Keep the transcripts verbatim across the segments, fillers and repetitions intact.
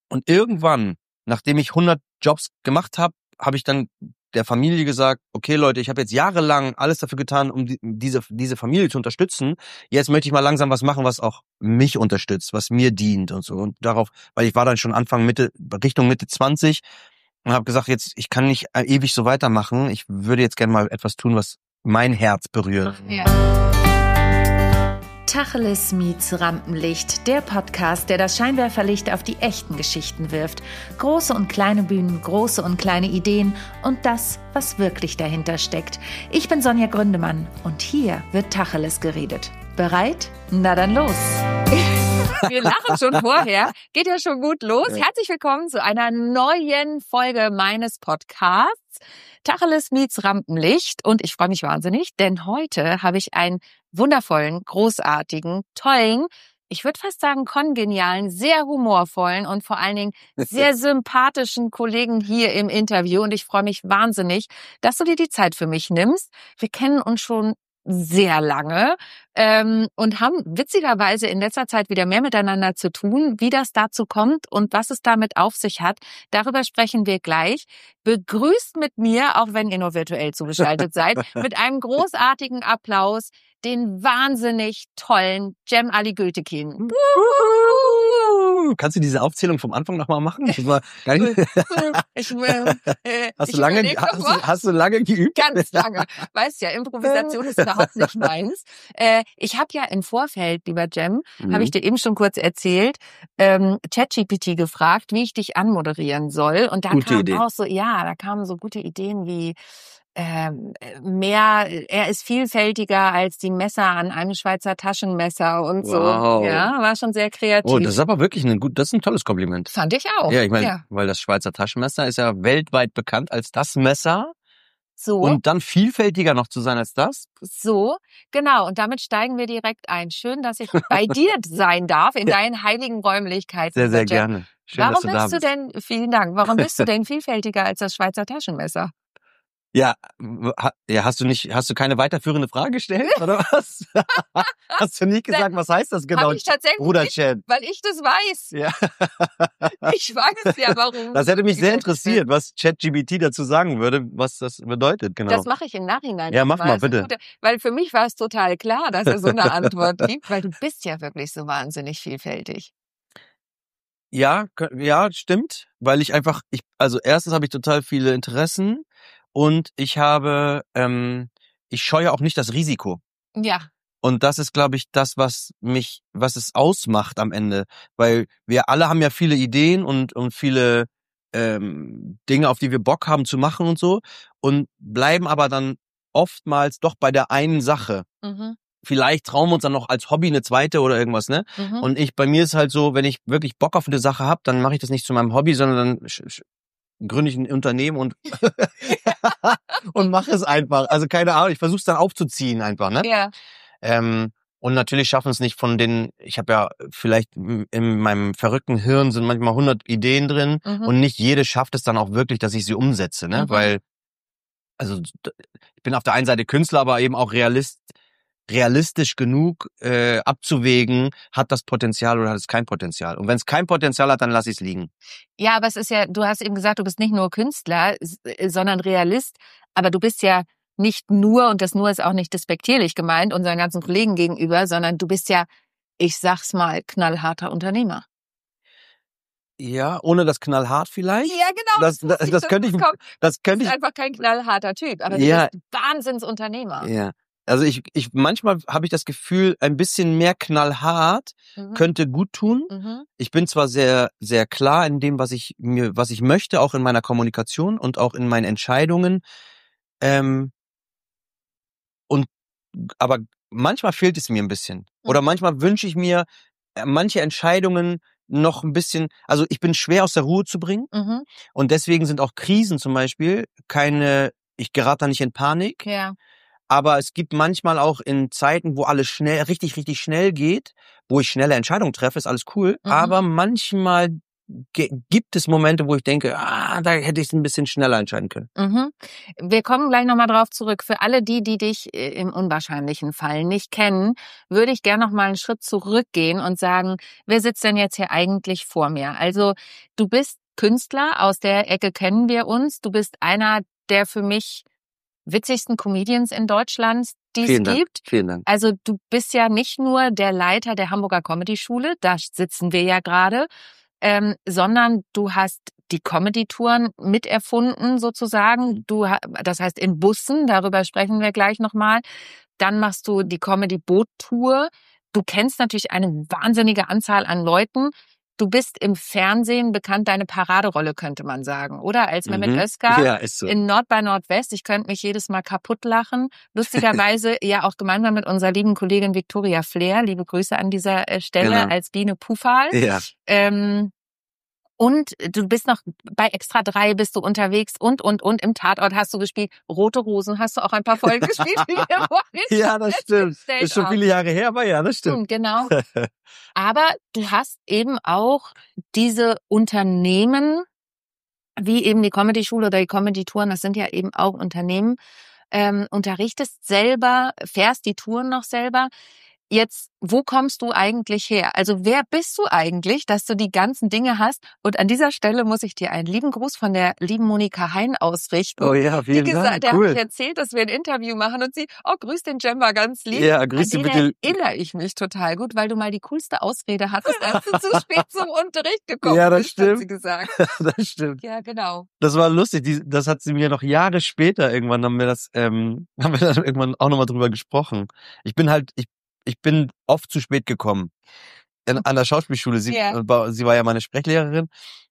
Und irgendwann, nachdem ich hundert Jobs gemacht habe, habe ich dann der Familie gesagt, okay Leute, ich habe jetzt jahrelang alles dafür getan, um die, diese diese Familie zu unterstützen. Jetzt möchte ich mal langsam was machen, was auch mich unterstützt, was mir dient und so. Und darauf, weil ich war dann schon Anfang Mitte, Richtung Mitte zwanzig und habe gesagt, jetzt ich kann nicht ewig so weitermachen. Ich würde jetzt gerne mal etwas tun, was mein Herz berührt. Ja. Tacheles meets Rampenlicht, der Podcast, der das Scheinwerferlicht auf die echten Geschichten wirft. Große und kleine Bühnen, große und kleine Ideen und das, was wirklich dahinter steckt. Ich bin Sonja Gründemann und hier wird Tacheles geredet. Bereit? Na dann los! Wir lachen schon vorher. Geht ja schon gut los. Ja. Herzlich willkommen zu einer neuen Folge meines Podcasts. Tacheles meets Rampenlicht. Und ich freue mich wahnsinnig, denn heute habe ich einen wundervollen, großartigen, tollen, ich würde fast sagen kongenialen, sehr humorvollen und vor allen Dingen sehr sympathischen Kollegen hier im Interview. Und ich freue mich wahnsinnig, dass du dir die Zeit für mich nimmst. Wir kennen uns schon sehr lange ähm, und haben witzigerweise in letzter Zeit wieder mehr miteinander zu tun. Wie das dazu kommt und was es damit auf sich hat, darüber sprechen wir gleich. Begrüßt mit mir, auch wenn ihr nur virtuell zugeschaltet seid, mit einem großartigen Applaus den wahnsinnig tollen Cem Ali Gültekin. Kannst du diese Aufzählung vom Anfang nochmal machen? Das war gar nicht ich, äh, hast, ich du lange, hast, du, hast du lange geübt? Ganz lange. Weißt ja, Improvisation ist überhaupt nicht meins. Äh, ich habe ja im Vorfeld, lieber Cem, mhm. habe ich dir eben schon kurz erzählt, ähm, ChatGPT gefragt, wie ich dich anmoderieren soll. Und da gute kam Idee. auch so, ja, da kamen so gute Ideen wie Ähm, mehr, er ist vielfältiger als die Messer an einem Schweizer Taschenmesser und so. Wow. Ja, war schon sehr kreativ. Oh, das ist aber wirklich ein gut, das ist ein tolles Kompliment. Fand ich auch. Ja, ich meine, ja. weil das Schweizer Taschenmesser ist ja weltweit bekannt als das Messer. So. Und dann vielfältiger noch zu sein als das? So, genau. Und damit steigen wir direkt ein. Schön, dass ich bei dir sein darf, in deinen heiligen Räumlichkeiten. Sehr, sehr gerne. Schön, Warum dass du bist da du bist. denn, vielen Dank, warum bist du denn vielfältiger als das Schweizer Taschenmesser? Ja, ja, hast du nicht, hast du keine weiterführende Frage gestellt, oder was? Hast du nie gesagt, was heißt das genau? Hab ich tatsächlich Bruder nicht, Chat. weil ich das weiß. Ja. Ich weiß ja, warum. Das hätte mich sehr interessiert, was ChatGPT dazu sagen würde, was das bedeutet, genau. Das mache ich im Nachhinein. Ja, mach mal, bitte. Gute, weil für mich war es total klar, dass er so eine Antwort gibt, weil du bist ja wirklich so wahnsinnig vielfältig. Ja, ja, stimmt, weil ich einfach, ich, also erstens habe ich total viele Interessen. Und ich habe, ähm, ich scheue auch nicht das Risiko. Ja. Und das ist, glaube ich, das, was mich, was es ausmacht am Ende. Weil wir alle haben ja viele Ideen und, und viele ähm, Dinge, auf die wir Bock haben zu machen und so. Und bleiben aber dann oftmals doch bei der einen Sache. Mhm. Vielleicht trauen wir uns dann noch als Hobby eine zweite oder irgendwas, ne? Mhm. Und ich, bei mir ist halt so, wenn ich wirklich Bock auf eine Sache habe, dann mache ich das nicht zu meinem Hobby, sondern dann sch- gründe ich ein Unternehmen und und mache es einfach. Also keine Ahnung, ich versuche es dann aufzuziehen einfach, ne? Ja. Ähm, und natürlich schaffen es nicht von den, ich habe ja vielleicht in meinem verrückten Hirn sind manchmal hundert Ideen drin mhm. und nicht jede schafft es dann auch wirklich, dass ich sie umsetze, ne? Mhm. Weil, also ich bin auf der einen Seite Künstler, aber eben auch Realist, realistisch genug äh, abzuwägen, hat das Potenzial oder hat es kein Potenzial. Und wenn es kein Potenzial hat, dann lass ich es liegen. Ja, aber es ist ja, du hast eben gesagt, du bist nicht nur Künstler, sondern Realist, aber du bist ja nicht nur, und das nur ist auch nicht despektierlich gemeint, unseren ganzen Kollegen gegenüber, sondern du bist ja, ich sag's mal, knallharter Unternehmer. Ja, ohne das knallhart vielleicht. Ja, genau. Das, das, das, das könnte ich, das könnte ich. Du bist einfach kein knallharter Typ, aber du ja, bist Wahnsinnsunternehmer. Ja. Also ich, ich manchmal habe ich das Gefühl, ein bisschen mehr knallhart mhm. könnte gut tun. Mhm. Ich bin zwar sehr, sehr klar in dem, was ich mir, was ich möchte, auch in meiner Kommunikation und auch in meinen Entscheidungen. Ähm, und aber manchmal fehlt es mir ein bisschen. Mhm. Oder manchmal wünsche ich mir manche Entscheidungen noch ein bisschen. Also ich bin schwer aus der Ruhe zu bringen. Mhm. Und deswegen sind auch Krisen zum Beispiel keine. Ich gerate da nicht in Panik. Ja. Aber es gibt manchmal auch in Zeiten, wo alles schnell, richtig, richtig schnell geht, wo ich schnelle Entscheidungen treffe, ist alles cool. Mhm. Aber manchmal ge- gibt es Momente, wo ich denke, ah, da hätte ich es ein bisschen schneller entscheiden können. Mhm. Wir kommen gleich nochmal drauf zurück. Für alle die, die dich äh, im unwahrscheinlichen Fall nicht kennen, würde ich gerne noch mal einen Schritt zurückgehen und sagen, wer sitzt denn jetzt hier eigentlich vor mir? Also du bist Künstler, aus der Ecke kennen wir uns. Du bist einer der für mich witzigsten Comedians in Deutschland, die es Vielen Dank. gibt. Vielen Dank. Also du bist ja nicht nur der Leiter der Hamburger Comedy-Schule, da sitzen wir ja gerade, ähm, sondern du hast die Comedy-Touren miterfunden sozusagen. Du, ha- das heißt in Bussen, darüber sprechen wir gleich nochmal. Dann machst du die Comedy-Boot-Tour. Du kennst natürlich eine wahnsinnige Anzahl an Leuten. Du bist im Fernsehen bekannt, deine Paraderolle könnte man sagen, oder? Als Mehmet Mhm. Özkan Ja, ist so. in Nord bei Nordwest. Ich könnte mich jedes Mal kaputt lachen. Lustigerweise ja auch gemeinsam mit unserer lieben Kollegin Victoria Flair. Liebe Grüße an dieser äh, Stelle Genau. als Biene Pufal. Ja. Ähm, und du bist noch bei Extra drei bist du unterwegs und, und, und im Tatort hast du gespielt. Rote Rosen hast du auch ein paar Folgen gespielt. Wie wir vorhin Ja, das stimmt. festgestellt Ist schon haben. viele Jahre her, aber ja, das stimmt. Hm, Genau. Aber du hast eben auch diese Unternehmen, wie eben die Comedy-Schule oder die Comedy-Touren, das sind ja eben auch Unternehmen, ähm, unterrichtest selber, fährst die Touren noch selber. Jetzt, wo kommst du eigentlich her? Also wer bist du eigentlich, dass du die ganzen Dinge hast? Und an dieser Stelle muss ich dir einen lieben Gruß von der lieben Monika Hein ausrichten. Oh ja, Die vielen gesagt, Dank. der hat Cool. mir erzählt, dass wir ein Interview machen und sie, oh, grüß den Jemba ganz lieb. Ja, grüß An dich den bitte. erinnere ich mich total gut, weil du mal die coolste Ausrede hattest, als du zu spät zum Unterricht gekommen Ja, das bist, hat sie stimmt. gesagt. Das stimmt. Ja, genau. Das war lustig. Die, das hat sie mir noch Jahre später irgendwann haben wir das, ähm, haben wir dann irgendwann auch nochmal drüber gesprochen. Ich bin halt, ich, ich bin oft zu spät gekommen. In, an der Schauspielschule. Sie, Ja. äh, war- sie war ja meine Sprechlehrerin.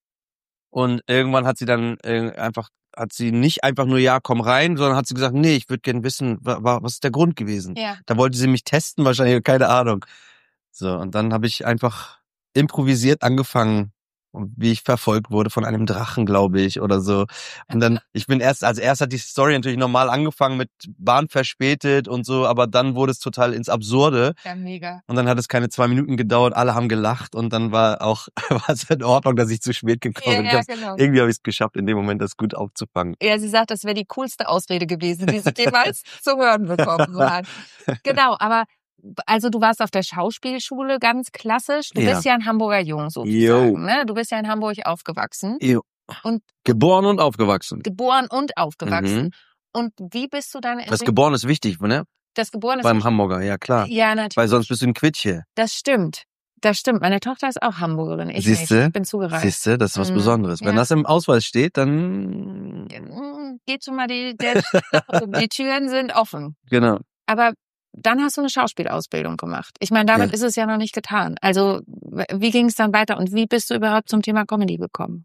Und irgendwann hat sie dann äh, einfach, hat sie nicht einfach nur, ja, komm rein, sondern hat sie gesagt, nee, ich würde gern wissen, wa, wa, was ist der Grund gewesen? Ja. Da wollte sie mich testen, wahrscheinlich, keine Ahnung. So, und dann habe ich einfach improvisiert angefangen, und wie ich verfolgt wurde von einem Drachen, glaube ich, oder so. Und dann, ich bin erst, als erst hat die Story natürlich normal angefangen mit Bahn verspätet und so, aber dann wurde es total ins Absurde. Ja, mega. Und dann hat es keine zwei Minuten gedauert, alle haben gelacht und dann war auch, war es in Ordnung, dass ich zu spät gekommen Ja, bin. Ich ja, hab's, genau. irgendwie habe ich es geschafft, in dem Moment das gut aufzufangen. Ja, sie sagt, das wäre die coolste Ausrede gewesen, die sie jemals zu hören bekommen hat. Genau, aber also du warst auf der Schauspielschule ganz klassisch. Du Ja. bist ja ein Hamburger Jung sozusagen. Jo. Ne? Du bist ja in Hamburg aufgewachsen Jo. und Geboren und aufgewachsen. geboren und aufgewachsen. Mhm. Und wie bist du dann in Das Geboren ist wichtig, ne? das Geboren ist Beim Hamburger, ja klar. Ja, natürlich. Weil sonst bist du ein Quitche. Das stimmt. Das stimmt. Meine Tochter ist auch Hamburgerin. Ich Siehste? nicht. Ich bin zugereist. Siehste, das ist was Mhm. Besonderes. Wenn Ja. das im Ausweis steht, dann Geht schon mal die, der, die Türen sind offen. genau. Aber dann hast du eine Schauspielausbildung gemacht. Ich meine, damit Ja. ist es ja noch nicht getan. Also wie ging es dann weiter und wie bist du überhaupt zum Thema Comedy gekommen?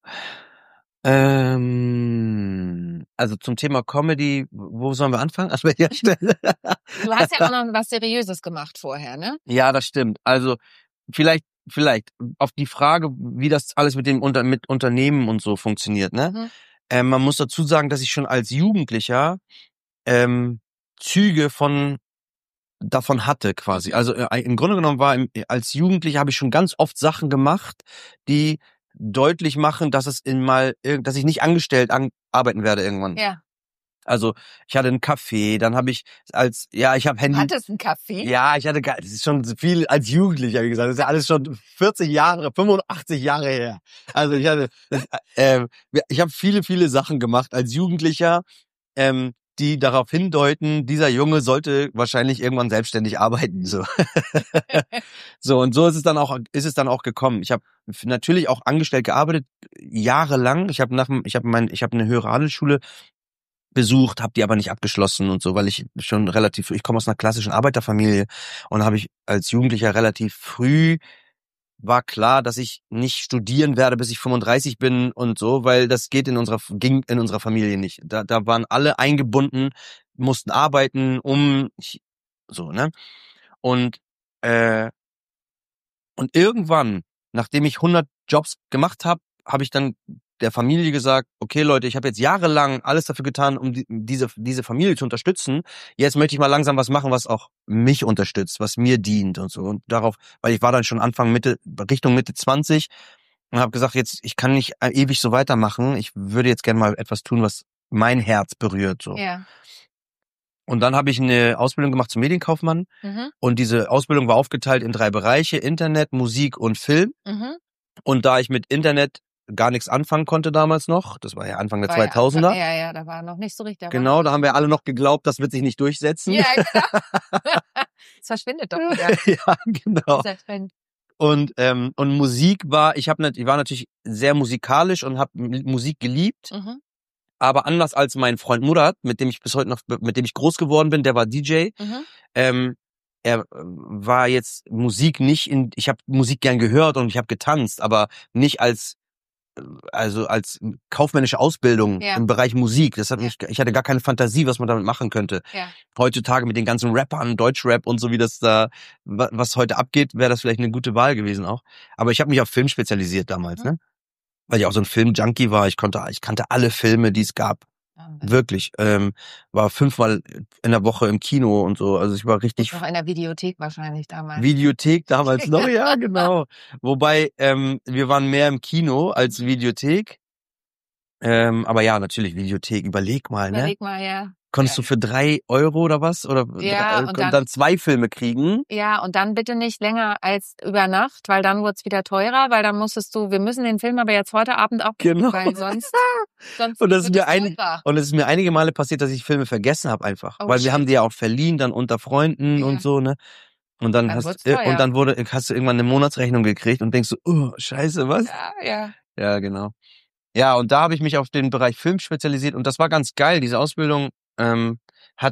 Ähm, also zum Thema Comedy, wo sollen wir anfangen? An welcher Stelle? Du hast ja auch noch was Seriöses gemacht vorher, ne? Ja, das stimmt. Also vielleicht, vielleicht auf die Frage, wie das alles mit dem Unter mit Unternehmen und so funktioniert, ne? Mhm. Ähm, man muss dazu sagen, dass ich schon als Jugendlicher ähm, Züge von davon hatte quasi. Also äh, im Grunde genommen war im, als Jugendlicher habe ich schon ganz oft Sachen gemacht, die deutlich machen, dass es in mal, irg- dass ich nicht angestellt an, arbeiten werde irgendwann. Ja. Also ich hatte einen Café, dann habe ich als, ja, ich habe Du Handy. hattest einen Kaffee? Ja, ich hatte, ge- das ist schon viel als Jugendlicher, wie gesagt. Das ist ja alles schon vierzig Jahre, fünfundachtzig Jahre her. Also ich hatte, das, äh, ich habe viele, viele Sachen gemacht als Jugendlicher, ähm, die darauf hindeuten, dieser Junge sollte wahrscheinlich irgendwann selbstständig arbeiten. So, so und so ist es dann auch, ist es dann auch gekommen. Ich habe natürlich auch angestellt gearbeitet, jahrelang. Ich habe nach, dem- ich habe mein, ich habe eine höhere Handelsschule besucht, habe die aber nicht abgeschlossen und so, weil ich schon relativ, ich komme aus einer klassischen Arbeiterfamilie und habe ich als Jugendlicher relativ früh war klar, dass ich nicht studieren werde, bis ich fünfunddreißig bin und so, weil das geht in unserer ging in unserer Familie nicht. Da da waren alle eingebunden, mussten arbeiten, um so, ne? Und äh und irgendwann, nachdem ich hundert Jobs gemacht habe, habe ich dann der Familie gesagt, okay Leute, ich habe jetzt jahrelang alles dafür getan, um die, diese diese Familie zu unterstützen. Jetzt möchte ich mal langsam was machen, was auch mich unterstützt, was mir dient und so. Und darauf, weil ich war dann schon Anfang Mitte, Richtung Mitte zwanzig und habe gesagt, jetzt ich kann nicht ewig so weitermachen. Ich würde jetzt gerne mal etwas tun, was mein Herz berührt. So. Ja. Und dann habe ich eine Ausbildung gemacht zum Medienkaufmann. Mhm. Und diese Ausbildung war aufgeteilt in drei Bereiche: Internet, Musik und Film. Mhm. Und da ich mit Internet gar nichts anfangen konnte damals noch, das war ja Anfang der War zweitausender. Ja, ja, ja, da war noch nicht so richtig. Da Genau, da haben wir alle noch geglaubt, das wird sich nicht durchsetzen. Ja, genau. Es verschwindet doch wieder. Ja, genau. Dieser Trend. Und ähm, und Musik war, ich habe ich war natürlich sehr musikalisch und habe Musik geliebt, Mhm. aber anders als mein Freund Murat, mit dem ich bis heute noch, mit dem ich groß geworden bin, der war D J. Mhm. Ähm, er war jetzt Musik nicht in, ich habe Musik gern gehört und ich habe getanzt, aber nicht als also als kaufmännische Ausbildung Ja. im Bereich Musik. Das hat Ja. mich, ich hatte gar keine Fantasie, was man damit machen könnte. Ja. Heutzutage mit den ganzen Rappern, Deutschrap und so, wie das da, was heute abgeht, wäre das vielleicht eine gute Wahl gewesen auch. Aber ich habe mich auf Film spezialisiert damals, Mhm. ne? Weil ich auch so ein Film-Junkie war. Ich konnte, ich kannte alle Filme, die es gab. Wirklich. Ähm, war fünfmal in der Woche im Kino und so. Also ich war richtig. Noch in der Videothek wahrscheinlich damals. Videothek damals noch, ja, genau. Wobei, ähm, wir waren mehr im Kino als Videothek. Ähm, aber ja, natürlich, Videothek, überleg mal, ne? Überleg mal, ja. Konntest ja. du für drei Euro oder was? Oder Ja, drei, und dann, dann- zwei Filme kriegen? Ja, und dann bitte nicht länger als über Nacht, weil dann wird's wieder teurer, weil dann musstest du, wir müssen den Film aber jetzt heute Abend auch gucken, Genau. weil sonst, sonst Und das ist wird mir es ein, teurer. und es ist mir einige Male passiert, dass ich Filme vergessen habe einfach. Oh, Weil wir shit. haben die ja auch verliehen, dann unter Freunden Ja. und so, ne? Und dann, Dann hast wird's äh, teuer. und dann wurde, hast du irgendwann eine Monatsrechnung gekriegt und denkst so, oh, scheiße, was? Ja, ja. Ja, genau. Ja, und da habe ich mich auf den Bereich Film spezialisiert und das war ganz geil. Diese Ausbildung ähm, hat,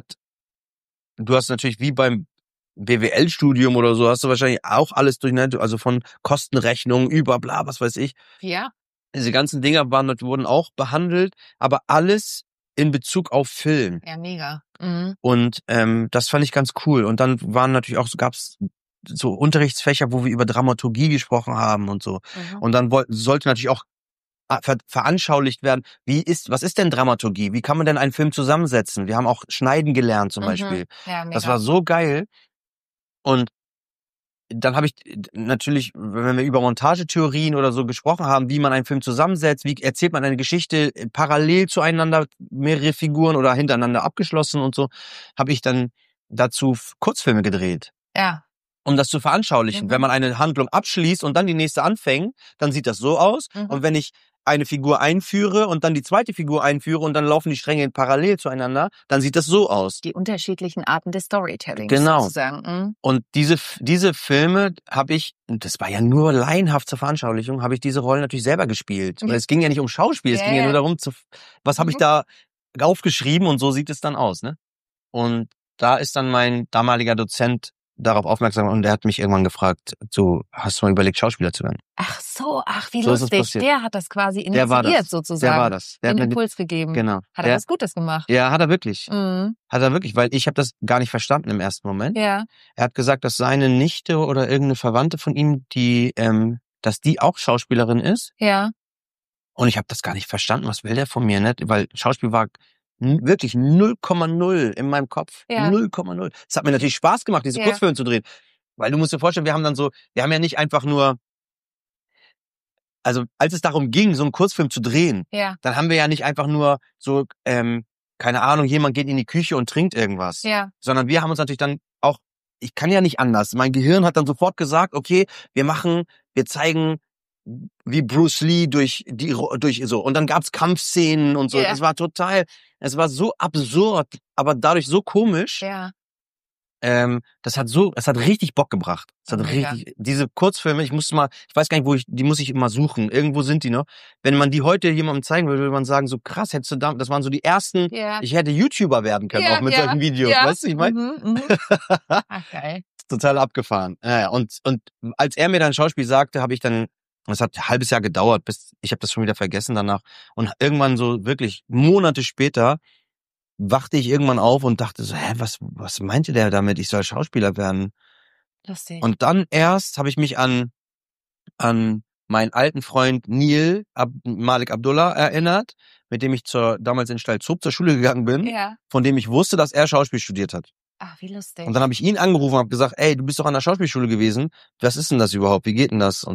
du hast natürlich wie beim B W L-Studium oder so, hast du wahrscheinlich auch alles durch, ne? Also von Kostenrechnung über bla, was weiß ich. Ja, Diese ganzen Dinger waren, wurden auch behandelt, aber alles in Bezug auf Film. ja, mega. Mhm. Und ähm, das fand ich ganz cool. Und dann waren natürlich auch, gab's so Unterrichtsfächer, wo wir über Dramaturgie gesprochen haben und so. Mhm. Und dann wollte, sollte natürlich auch ver veranschaulicht werden, wie ist, was ist denn Dramaturgie? Wie kann man denn einen Film zusammensetzen? Wir haben auch Schneiden gelernt zum Mhm. Beispiel. Ja, mega. Das war so geil. Und dann habe ich natürlich, wenn wir über Montagetheorien oder so gesprochen haben, wie man einen Film zusammensetzt, wie erzählt man eine Geschichte parallel zueinander, mehrere Figuren oder hintereinander abgeschlossen und so, habe ich dann dazu Kurzfilme gedreht. Ja. Um das zu veranschaulichen. Mhm. Wenn man eine Handlung abschließt und dann die nächste anfängt, dann sieht das so aus. Mhm. Und wenn ich eine Figur einführe und dann die zweite Figur einführe und dann laufen die Stränge parallel zueinander, dann sieht das so aus. Die unterschiedlichen Arten des Storytellings Genau. sozusagen. Mhm. Und diese diese Filme habe ich, und das war ja nur laienhaft zur Veranschaulichung, habe ich diese Rollen natürlich selber gespielt. Weil Ja. es ging ja nicht um Schauspiel, es Ja, ging ja ja. nur darum, zu, was habe ich Mhm. da aufgeschrieben und so sieht es dann aus, ne? Und da ist dann mein damaliger Dozent darauf aufmerksam und der hat mich irgendwann gefragt, so, hast du mal überlegt, Schauspieler zu werden? Ach so, ach, wie So ist es lustig. passiert. Der hat das quasi Der war initiiert das. sozusagen. Der war das. Der hat Den mir, Impuls gegeben. genau. Hat er Der, was Gutes gemacht. ja, hat er wirklich. Mhm. Hat er wirklich, weil ich habe das gar nicht verstanden im ersten Moment. Ja. Er hat gesagt, dass seine Nichte oder irgendeine Verwandte von ihm, die, ähm, dass die auch Schauspielerin ist. Ja. Und ich habe das gar nicht verstanden. Was will der von mir, ne? Weil Schauspiel war n- wirklich null Komma null in meinem Kopf. Ja. null Komma null. Es hat mir natürlich Spaß gemacht, diese Ja. Kurzfilme zu drehen. Weil du musst dir vorstellen, wir haben dann so, wir haben ja nicht einfach nur, also als es darum ging, so einen Kurzfilm zu drehen, Ja. dann haben wir ja nicht einfach nur so, ähm, keine Ahnung, jemand geht in die Küche und trinkt irgendwas. Ja. Sondern wir haben uns natürlich dann auch, ich kann ja nicht anders. Mein Gehirn hat dann sofort gesagt, okay, wir machen, wir zeigen wie Bruce Lee durch die, durch so. Und dann gab's Kampfszenen und so. Ja. Es war total, es war so absurd, aber dadurch so komisch. Ja. Ähm, das hat so, es hat richtig Bock gebracht. Es hat Oh, mega. richtig, diese Kurzfilme, ich musste mal, ich weiß gar nicht, wo ich, die muss ich immer suchen. Irgendwo sind die noch. Wenn man die heute jemandem zeigen würde, würde man sagen, so krass, hättest du da, das waren so die ersten, Ja. ich hätte YouTuber werden können, Ja, auch mit ja, solchen Videos. ja. Weißt du, ich meine? Mhm, mhm. Ach, geil. Total abgefahren. Ja, ja. und, und als er mir dann Schauspiel sagte, habe ich dann, das hat ein halbes Jahr gedauert, bis, ich habe das schon wieder vergessen danach. Und irgendwann so wirklich Monate später wachte ich irgendwann auf und dachte so, hä, was, was meinte der damit? Ich soll Schauspieler werden. Lustig. Und dann erst habe ich mich an an meinen alten Freund Neil Ab Malik Abdullah erinnert, mit dem ich zur damals in Stalzhoop zur Schule gegangen bin, Ja. von dem ich wusste, dass er Schauspiel studiert hat. Ach, wie lustig. Und dann habe ich ihn angerufen und habe gesagt, ey, du bist doch an der Schauspielschule gewesen. Was ist denn das überhaupt? Wie geht denn das? Und Ja. so.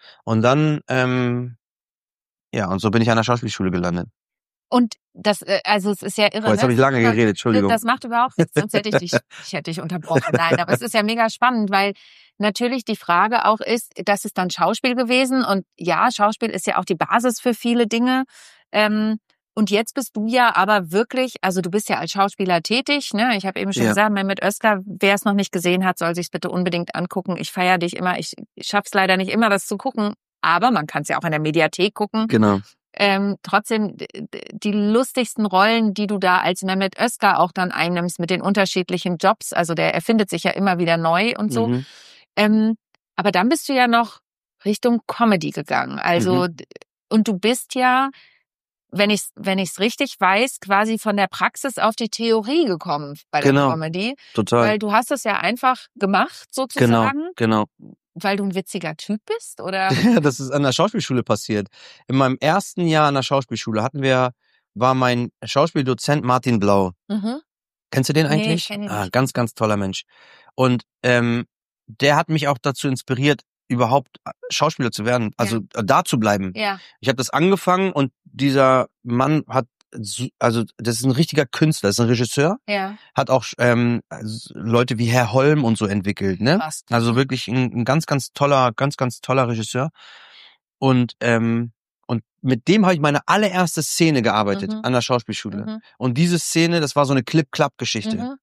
Und dann, ähm, ja, und so bin ich an der Schauspielschule gelandet. Und das, äh, also es ist ja irre. Oh, jetzt ne? habe ich lange geredet, Entschuldigung. Das macht überhaupt nichts, sonst hätte ich dich, ich hätte dich unterbrochen. Nein, aber es ist ja mega spannend, weil natürlich die Frage auch ist, das ist dann Schauspiel gewesen und ja, Schauspiel ist ja auch die Basis für viele Dinge. Ähm, und jetzt bist du ja aber wirklich, also du bist ja als Schauspieler tätig, ne? Ich habe eben schon Ja. gesagt, Mehmet Özkan, wer es noch nicht gesehen hat, soll sich's bitte unbedingt angucken. Ich feiere dich immer, ich schaff's leider nicht immer, das zu gucken, aber man kann es ja auch in der Mediathek gucken. Genau. Ähm, trotzdem die lustigsten Rollen, die du da als Mehmet Özkan auch dann einnimmst mit den unterschiedlichen Jobs, also der erfindet sich ja immer wieder neu und so. Mhm. Ähm, aber dann bist du ja noch Richtung Comedy gegangen. Also Mhm. und du bist ja, wenn ich wenn ich's richtig weiß, quasi von der Praxis auf die Theorie gekommen bei der Genau. Comedy, Total. weil du hast es ja einfach gemacht sozusagen, Genau, genau. weil du ein witziger Typ bist, oder? Ja, das ist an der Schauspielschule passiert. In meinem ersten Jahr an der Schauspielschule hatten wir, war mein Schauspieldozent Martin Blau. Mhm. Kennst du den Nee, ich eigentlich? kenn ihn Ah, nicht. ganz, ganz toller Mensch. Und ähm, der hat mich auch dazu inspiriert, überhaupt Schauspieler zu werden, also äh, da zu bleiben. Ja, Ich habe das angefangen und dieser Mann hat, so- also das ist ein richtiger Künstler, das ist ein Regisseur, ja, hat auch ähm, also Leute wie Herr Holm und so entwickelt, ne? krass. Also wirklich ein, ein ganz, ganz toller, ganz, ganz toller Regisseur. Und ähm, und mit dem habe ich meine allererste Szene gearbeitet Mhm. an der Schauspielschule. Mhm. Und diese Szene, das war so eine Clip-Clap-Geschichte. Mhm.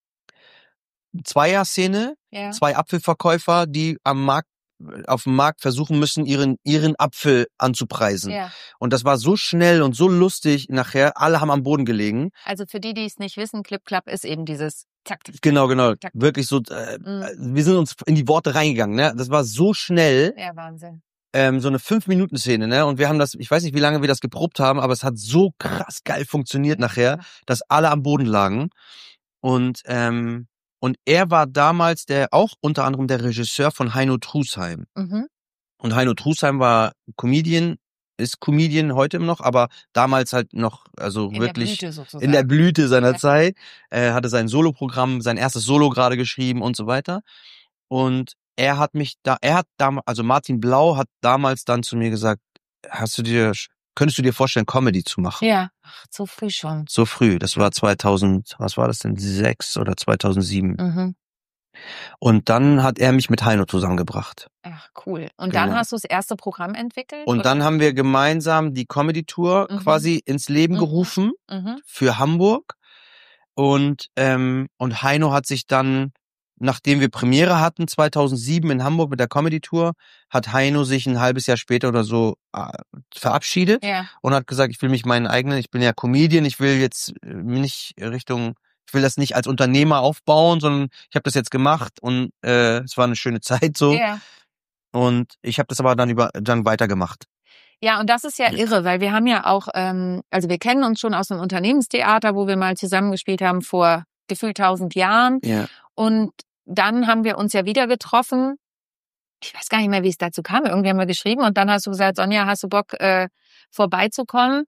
Zweier-Szene, Ja. zwei Apfelverkäufer, die am Markt, auf dem Markt versuchen müssen, ihren ihren Apfel anzupreisen. Ja. Und das war so schnell und so lustig nachher. Alle haben am Boden gelegen. Also für die, die es nicht wissen, Clip Clap ist eben dieses Zack. Genau, genau. Zack. Wirklich so, äh, Mhm. wir sind uns in die Worte reingegangen, ne? Das war so schnell, Ja, Wahnsinn. ähm, so eine Fünf-Minuten-Szene, ne? Und wir haben das, ich weiß nicht, wie lange wir das geprobt haben, aber es hat so krass geil funktioniert Ja. nachher, dass alle am Boden lagen. Und, ähm, und er war damals der, auch unter anderem der Regisseur von Heino Trusheim. Mhm. Und Heino Trusheim war Comedian, ist Comedian heute noch, aber damals halt noch, also In wirklich der Blüte sozusagen. in der Blüte seiner Ja. Zeit. Er hatte sein Soloprogramm, sein erstes Solo gerade geschrieben und so weiter. Und er hat mich da, er hat damals, also Martin Blau hat damals dann zu mir gesagt, hast du dir, könntest du dir vorstellen, Comedy zu machen? Ja, ach, zu früh schon. So früh, das war zweitausend, was war das denn, sechs oder zweitausendsieben. Mhm. Und dann hat er mich mit Heino zusammengebracht. Ach, cool. Und dann Genau. hast du das erste Programm entwickelt? Und oder? dann haben wir gemeinsam die Comedy-Tour Mhm. quasi ins Leben Mhm. gerufen Mhm. für Hamburg. Und, ähm, und Heino hat sich dann, nachdem wir Premiere hatten, zweitausendsieben in Hamburg mit der Comedy-Tour, hat Heino sich ein halbes Jahr später oder so äh, verabschiedet Ja. und hat gesagt, ich will mich meinen eigenen, ich bin ja Comedian, ich will jetzt äh, nicht Richtung, ich will das nicht als Unternehmer aufbauen, sondern ich habe das jetzt gemacht und äh, es war eine schöne Zeit so. Ja. Und ich habe das aber dann über dann weitergemacht. Ja, und das ist ja irre, weil wir haben ja auch, ähm, also wir kennen uns schon aus dem Unternehmenstheater, wo wir mal zusammengespielt haben vor gefühlt tausend Jahren. Ja. Und dann haben wir uns ja wieder getroffen. Ich weiß gar nicht mehr, wie es dazu kam. Irgendwie haben wir geschrieben und dann hast du gesagt, Sonja, hast du Bock, äh, vorbeizukommen?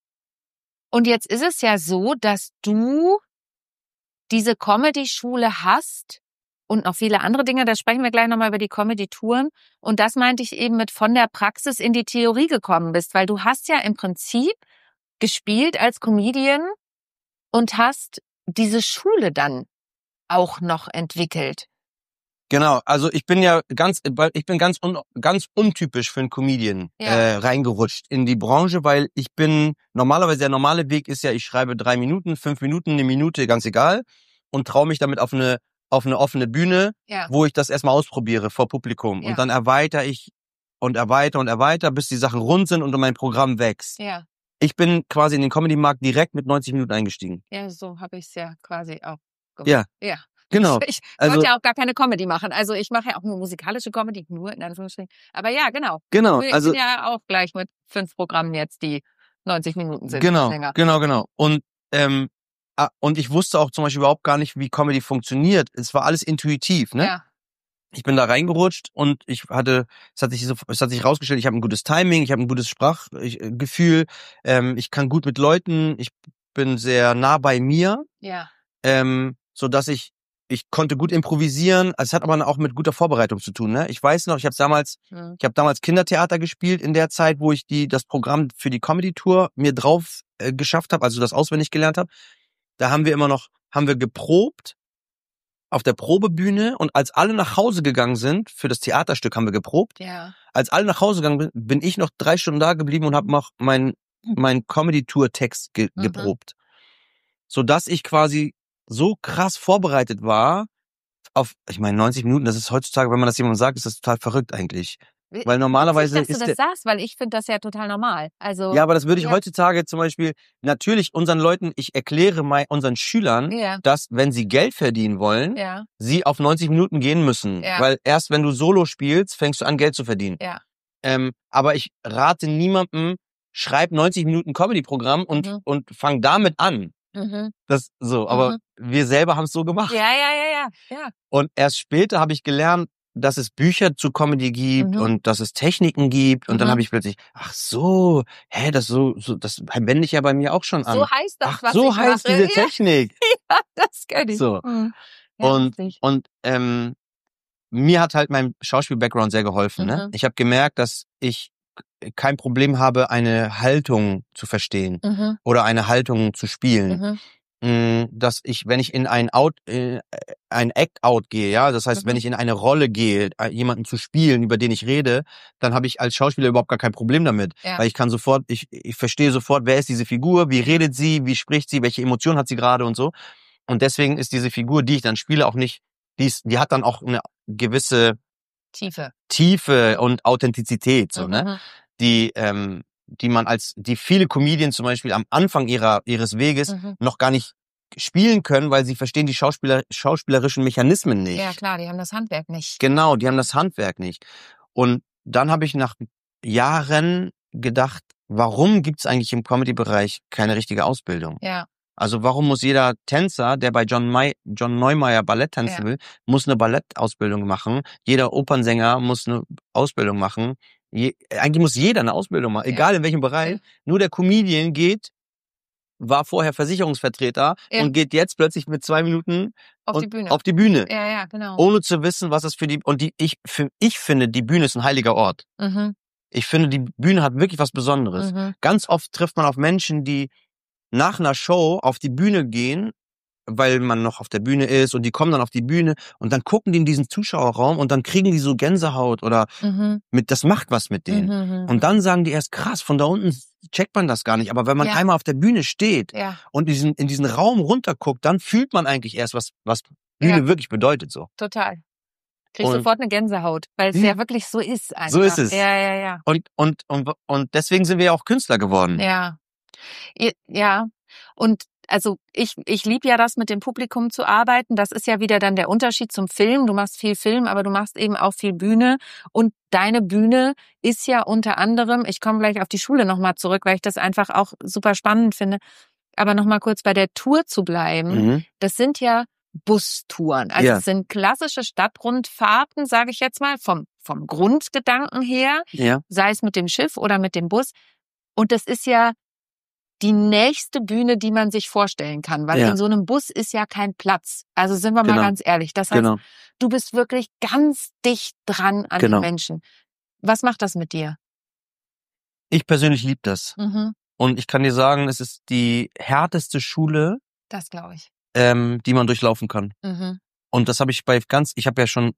Und jetzt ist es ja so, dass du diese Comedy-Schule hast und noch viele andere Dinge. Da sprechen wir gleich nochmal über die Comedy-Touren. Und das meinte ich eben mit von der Praxis in die Theorie gekommen bist, weil du hast ja im Prinzip gespielt als Comedian und hast diese Schule dann auch noch entwickelt. Genau, also ich bin ja ganz, ich bin ganz un, ganz untypisch für einen Comedian Ja. äh, reingerutscht in die Branche, weil ich bin normalerweise der normale Weg ist ja, ich schreibe drei Minuten, fünf Minuten, eine Minute, ganz egal, und traue mich damit auf eine auf eine offene Bühne, Ja. wo ich das erstmal ausprobiere vor Publikum Ja. und dann erweitere ich und erweitere und erweitere, bis die Sachen rund sind und mein Programm wächst. Ja, Ich bin quasi in den Comedy-Markt direkt mit neunzig Minuten eingestiegen. ja, so habe ich es ja quasi auch gemacht. Ja. Ja. Genau. Ich Also- wollte ja auch gar keine Comedy machen. Also ich mache ja auch nur musikalische Comedy, nur in Anführungsstrichen. Aber ja, genau. Genau, Ich also bin ja auch gleich mit fünf Programmen jetzt, die neunzig Minuten sind. Genau, Länger. genau, genau. Und ähm, ah, und ich wusste auch zum Beispiel überhaupt gar nicht, wie Comedy funktioniert. Es war alles intuitiv, ne? Ja. Ich bin da reingerutscht und ich hatte, es hat sich so, es hat sich rausgestellt, ich habe ein gutes Timing, ich habe ein gutes Sprachgefühl, ähm, ich kann gut mit Leuten, ich bin sehr nah bei mir, Ja. ähm, so dass ich ich konnte gut improvisieren. Es hat aber auch mit guter Vorbereitung zu tun. Ne? Ich weiß noch, ich habe damals, mhm. ich habe damals Kindertheater gespielt in der Zeit, wo ich die das Programm für die Comedy-Tour mir drauf äh, geschafft habe, also das auswendig gelernt habe. Da haben wir immer noch, haben wir geprobt auf der Probebühne und als alle nach Hause gegangen sind, für das Theaterstück haben wir geprobt. Ja. Als alle nach Hause gegangen bin, bin ich noch drei Stunden da geblieben und habe noch meinen mein Comedy-Tour-Text ge- mhm. geprobt. Sodass ich quasi so krass vorbereitet war auf, ich meine, neunzig Minuten, das ist heutzutage, wenn man das jemandem sagt, ist das total verrückt eigentlich. Weil normalerweise Witzig, dass du das sagst, weil ich finde das ja total normal. Also ja, aber das würde ich ja. heutzutage zum Beispiel natürlich unseren Leuten, ich erkläre mal unseren Schülern, ja. dass wenn sie Geld verdienen wollen, ja. sie auf neunzig Minuten gehen müssen. Ja. Weil erst wenn du Solo spielst, fängst du an, Geld zu verdienen. Ja. Ähm, aber ich rate niemandem, schreib neunzig Minuten Comedy-Programm und, mhm. und fang damit an. Mhm. Das so, aber mhm. wir selber haben es so gemacht. Ja, ja, ja, ja, ja. Und erst später habe ich gelernt, dass es Bücher zu Comedy gibt mhm. und dass es Techniken gibt. Und mhm. dann habe ich plötzlich, ach so, hä, das so, so, das wende ich ja bei mir auch schon an. So heißt das, ach, was so ich heißt mache. diese Technik. Ja, das kann ich. So. Mhm. Ja, und und ähm, mir hat halt mein Schauspiel-Background sehr geholfen. Mhm. Ne? Ich habe gemerkt, dass ich kein Problem habe, eine Haltung zu verstehen mhm. oder eine Haltung zu spielen. Mhm. Dass ich, wenn ich in ein Out, in ein Act-Out gehe, ja, das heißt, mhm. wenn ich in eine Rolle gehe, jemanden zu spielen, über den ich rede, dann habe ich als Schauspieler überhaupt gar kein Problem damit, ja. weil ich kann sofort, ich, ich verstehe sofort, wer ist diese Figur, wie redet sie, wie spricht sie, welche Emotionen hat sie gerade und so. Und deswegen ist diese Figur, die ich dann spiele, auch nicht, die ist, die hat dann auch eine gewisse Tiefe, Tiefe und Authentizität, so, mhm. ne, die ähm, die man als, die viele Comedians zum Beispiel am Anfang ihrer ihres Weges mhm. noch gar nicht spielen können, weil sie verstehen die Schauspieler, schauspielerischen Mechanismen nicht. Ja klar, die haben das Handwerk nicht. Genau, die haben das Handwerk nicht. Und dann habe ich nach Jahren gedacht, warum gibt's eigentlich im Comedy-Bereich keine richtige Ausbildung? Ja. Also warum muss jeder Tänzer, der bei John, May, John Neumeier Ballett tanzen ja. will, muss eine Ballettausbildung machen? Jeder Opernsänger muss eine Ausbildung machen. Je, eigentlich muss jeder eine Ausbildung machen, egal ja. in welchem Bereich. Ja. Nur der Comedian geht, war vorher Versicherungsvertreter ja. und geht jetzt plötzlich mit zwei Minuten auf die Bühne. Auf die Bühne. Ja, ja, genau. Ohne zu wissen, was es für die, und die, ich, für, ich finde, die Bühne ist ein heiliger Ort. Mhm. Ich finde, die Bühne hat wirklich was Besonderes. Mhm. Ganz oft trifft man auf Menschen, die nach einer Show auf die Bühne gehen, weil man noch auf der Bühne ist und die kommen dann auf die Bühne und dann gucken die in diesen Zuschauerraum und dann kriegen die so Gänsehaut oder mhm. mit, das macht was mit denen. Mhm. Und dann sagen die erst, krass, von da unten checkt man das gar nicht. Aber wenn man ja. einmal auf der Bühne steht ja. und diesen, in diesen Raum runterguckt, dann fühlt man eigentlich erst, was, was Bühne ja. wirklich bedeutet, so. Total. Kriegst sofort eine Gänsehaut, weil es hm. ja wirklich so ist einfach. So ist es. Ja, ja, ja. Und, und, und, und deswegen sind wir ja auch Künstler geworden. Ja. Ja. Und also ich ich liebe ja das, mit dem Publikum zu arbeiten. Das ist ja wieder dann der Unterschied zum Film. Du machst viel Film, aber du machst eben auch viel Bühne. Und deine Bühne ist ja unter anderem, ich komme gleich auf die Schule nochmal zurück, weil ich das einfach auch super spannend finde. Aber nochmal kurz bei der Tour zu bleiben. Mhm. Das sind ja Bustouren. Also ja. es sind klassische Stadtrundfahrten, sage ich jetzt mal, vom vom Grundgedanken her. Ja. Sei es mit dem Schiff oder mit dem Bus. Und das ist ja die nächste Bühne, die man sich vorstellen kann. Weil ja. in so einem Bus ist ja kein Platz. Also sind wir genau. mal ganz ehrlich. Das heißt, genau. du bist wirklich ganz dicht dran an genau. den Menschen. Was macht das mit dir? Ich persönlich liebe das. Mhm. Und ich kann dir sagen, es ist die härteste Schule, das glaube ich, ähm, die man durchlaufen kann. Mhm. Und das habe ich bei ganz, ich habe ja schon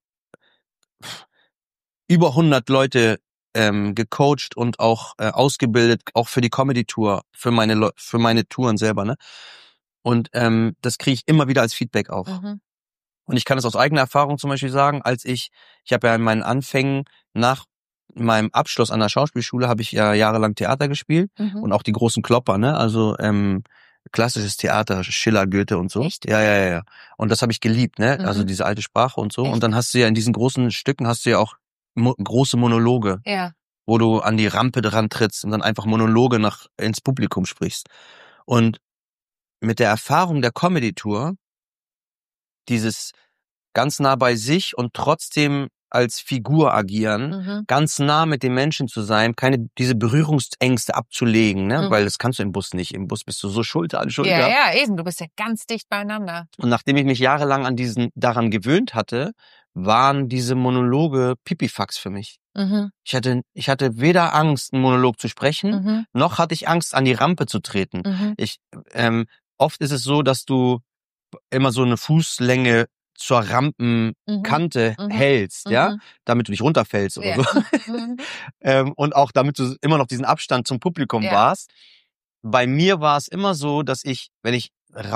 über hundert Leute ähm, gecoacht und auch äh, ausgebildet, auch für die Comedy-Tour, für meine Le- für meine Touren selber, ne? Und ähm, das kriege ich immer wieder als Feedback auch. Mhm. Und ich kann es aus eigener Erfahrung zum Beispiel sagen, als ich, ich habe ja in meinen Anfängen nach meinem Abschluss an der Schauspielschule habe ich ja jahrelang Theater gespielt mhm. und auch die großen Klopper, ne? Also ähm, klassisches Theater, Schiller, Goethe und so. Echt? Ja, ja, ja, ja. Und das habe ich geliebt, ne? Mhm. Also diese alte Sprache und so. Echt? Und dann hast du ja in diesen großen Stücken hast du ja auch mo- große Monologe, ja. wo du an die Rampe dran trittst und dann einfach Monologe nach ins Publikum sprichst. Und mit der Erfahrung der Comedy-Tour, dieses ganz nah bei sich und trotzdem als Figur agieren, Mhm. ganz nah mit den Menschen zu sein, keine diese Berührungsängste abzulegen, ne? Mhm. Weil das kannst du im Bus nicht. Im Bus bist du so Schulter an Schulter. Ja, ja, eben. Du bist ja ganz dicht beieinander. Und nachdem ich mich jahrelang an diesen daran gewöhnt hatte, waren diese Monologe Pipifax für mich. Mhm. Ich hatte ich hatte weder Angst, einen Monolog zu sprechen, Mhm. noch hatte ich Angst, an die Rampe zu treten. Mhm. Ich ähm, oft ist es so, dass du immer so eine Fußlänge zur Rampenkante Mhm. hältst, Mhm. ja, damit du nicht runterfällst oder Ja. so. Mhm. ähm, und auch damit du immer noch diesen Abstand zum Publikum Ja. warst. Bei mir war es immer so, dass ich, wenn ich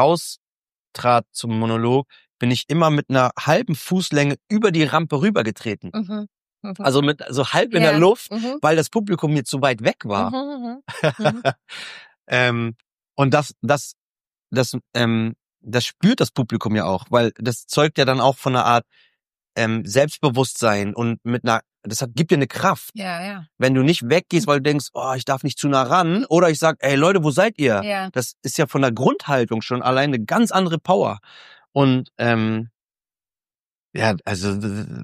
raustrat zum Monolog, bin ich immer mit einer halben Fußlänge über die Rampe rübergetreten. Mhm. Mhm. Also mit so halb in Ja. der Luft, Mhm. weil das Publikum mir zu weit weg war. Mhm. Mhm. Mhm. ähm, und das, das, das, ähm, das spürt das Publikum ja auch, weil das zeugt ja dann auch von einer Art ähm, Selbstbewusstsein und mit einer, das hat, gibt dir eine Kraft. Ja, ja. Wenn du nicht weggehst, weil du denkst, oh, ich darf nicht zu nah ran, oder ich sag, ey Leute, wo seid ihr? Ja. Das ist ja von der Grundhaltung schon allein eine ganz andere Power. Und ähm, ja, also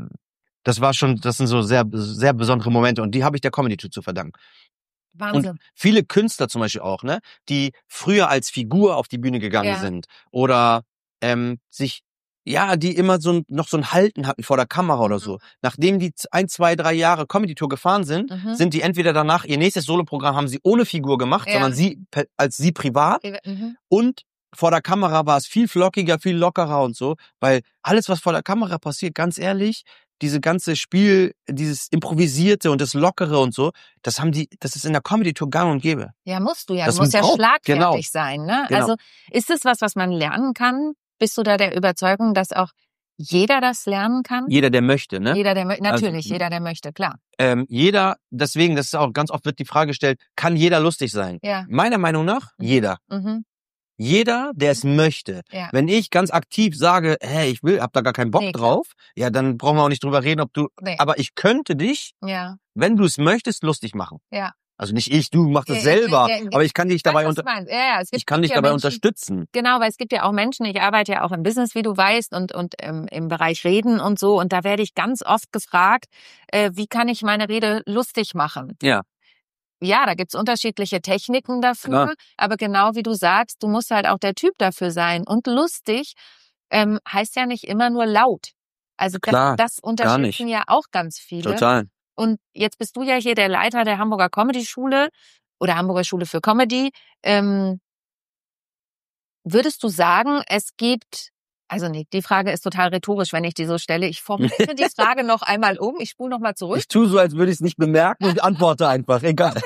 das war schon, das sind so sehr, sehr besondere Momente und die habe ich der Comedy Tour zu verdanken. Wahnsinn. Und viele Künstler zum Beispiel auch, ne, die früher als Figur auf die Bühne gegangen Ja. sind oder ähm, sich, ja, die immer so ein, noch so ein Halten hatten vor der Kamera oder so. Nachdem die ein, zwei, drei Jahre Comedy Tour gefahren sind, Mhm. sind die entweder danach ihr nächstes Soloprogramm haben sie ohne Figur gemacht, Ja. sondern sie pe- als sie privat Mhm. und vor der Kamera war es viel flockiger, viel lockerer und so, weil alles, was vor der Kamera passiert, ganz ehrlich, diese ganze Spiel, dieses Improvisierte und das Lockere und so, das haben die, das ist in der Comedy Tour gang und gäbe. Ja, musst du ja. Das Du musst ja braucht- schlagfertig genau. sein, ne? Genau. Also ist es was, was man lernen kann? Bist du da der Überzeugung, dass auch jeder das lernen kann? Jeder, der möchte, ne? Jeder, der möchte. Natürlich, Also- jeder, der möchte, klar. Ähm, jeder, deswegen, das ist auch ganz oft wird die Frage gestellt, kann jeder lustig sein? Ja. Meiner Meinung nach, Mhm. jeder. Mhm. Jeder, der es möchte. Ja. Wenn ich ganz aktiv sage, hey, ich will, hab da gar keinen Bock Nee, klar. drauf, ja, dann brauchen wir auch nicht drüber reden, ob du, Nee. aber ich könnte dich, Ja. wenn du es möchtest, lustig machen. Ja. Also nicht ich, du machst es Ja, ja, selber, ja, ja. aber ich kann dich dabei Weißt du, unter, was du meinst? Ja, ja, es gibt ich kann dich ja dabei Menschen, unterstützen. Genau, weil es gibt ja auch Menschen, ich arbeite ja auch im Business, wie du weißt, und, und ähm, im Bereich Reden und so. Und da werde ich ganz oft gefragt, äh, wie kann ich meine Rede lustig machen? Ja. Ja, da gibt's unterschiedliche Techniken dafür. Klar. Aber genau wie du sagst, du musst halt auch der Typ dafür sein. Und lustig ähm, heißt ja nicht immer nur laut. Also Klar, das, das unterschätzen ja auch ganz viele. Total. Und jetzt bist du ja hier der Leiter der Hamburger Comedy Schule oder Hamburger Schule für Comedy. Ähm, würdest du sagen, es gibt, also nee, die Frage ist total rhetorisch, wenn ich die so stelle. Ich formuliere die Frage noch einmal um, ich spule noch mal zurück. Ich tue so, als würde ich es nicht bemerken und antworte einfach, egal.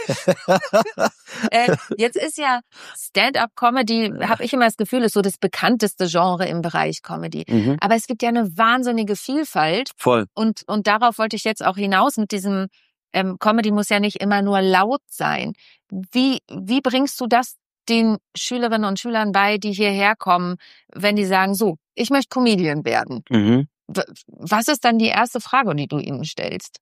Äh, jetzt ist ja Stand-up-Comedy, habe ich immer das Gefühl, ist so das bekannteste Genre im Bereich Comedy. Mhm. Aber es gibt ja eine wahnsinnige Vielfalt. Voll. Und, und darauf wollte ich jetzt auch hinaus mit diesem, ähm, Comedy muss ja nicht immer nur laut sein. Wie, wie bringst du das den Schülerinnen und Schülern bei, die hierher kommen, wenn die sagen, so, ich möchte Comedian werden? Mhm. W- Was ist dann die erste Frage, die du ihnen stellst?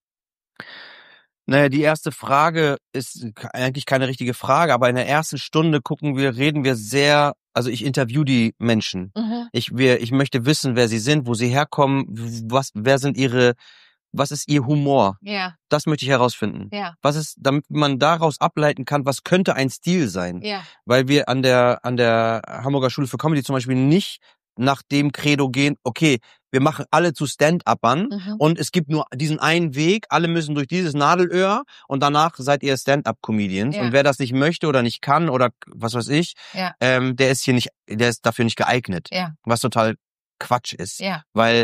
Naja, die erste Frage ist eigentlich keine richtige Frage, aber in der ersten Stunde gucken wir, reden wir sehr, also ich interview die Menschen. Mhm. Ich, wir, ich möchte wissen, wer sie sind, wo sie herkommen, was, wer sind ihre, was ist ihr Humor? Ja, Das möchte ich herausfinden. ja, Was ist, damit man daraus ableiten kann, was könnte ein Stil sein? ja, Weil wir an der, an der Hamburger Schule für Comedy zum Beispiel nicht nach dem Credo gehen, okay, wir machen alle zu Stand-Uppern mhm. und es gibt nur diesen einen Weg, alle müssen durch dieses Nadelöhr und danach seid ihr Stand-Up-Comedians. Ja. Und wer das nicht möchte oder nicht kann oder was weiß ich, ja, ähm, der ist hier nicht, der ist dafür nicht geeignet. ja, Was total Quatsch ist. ja, Weil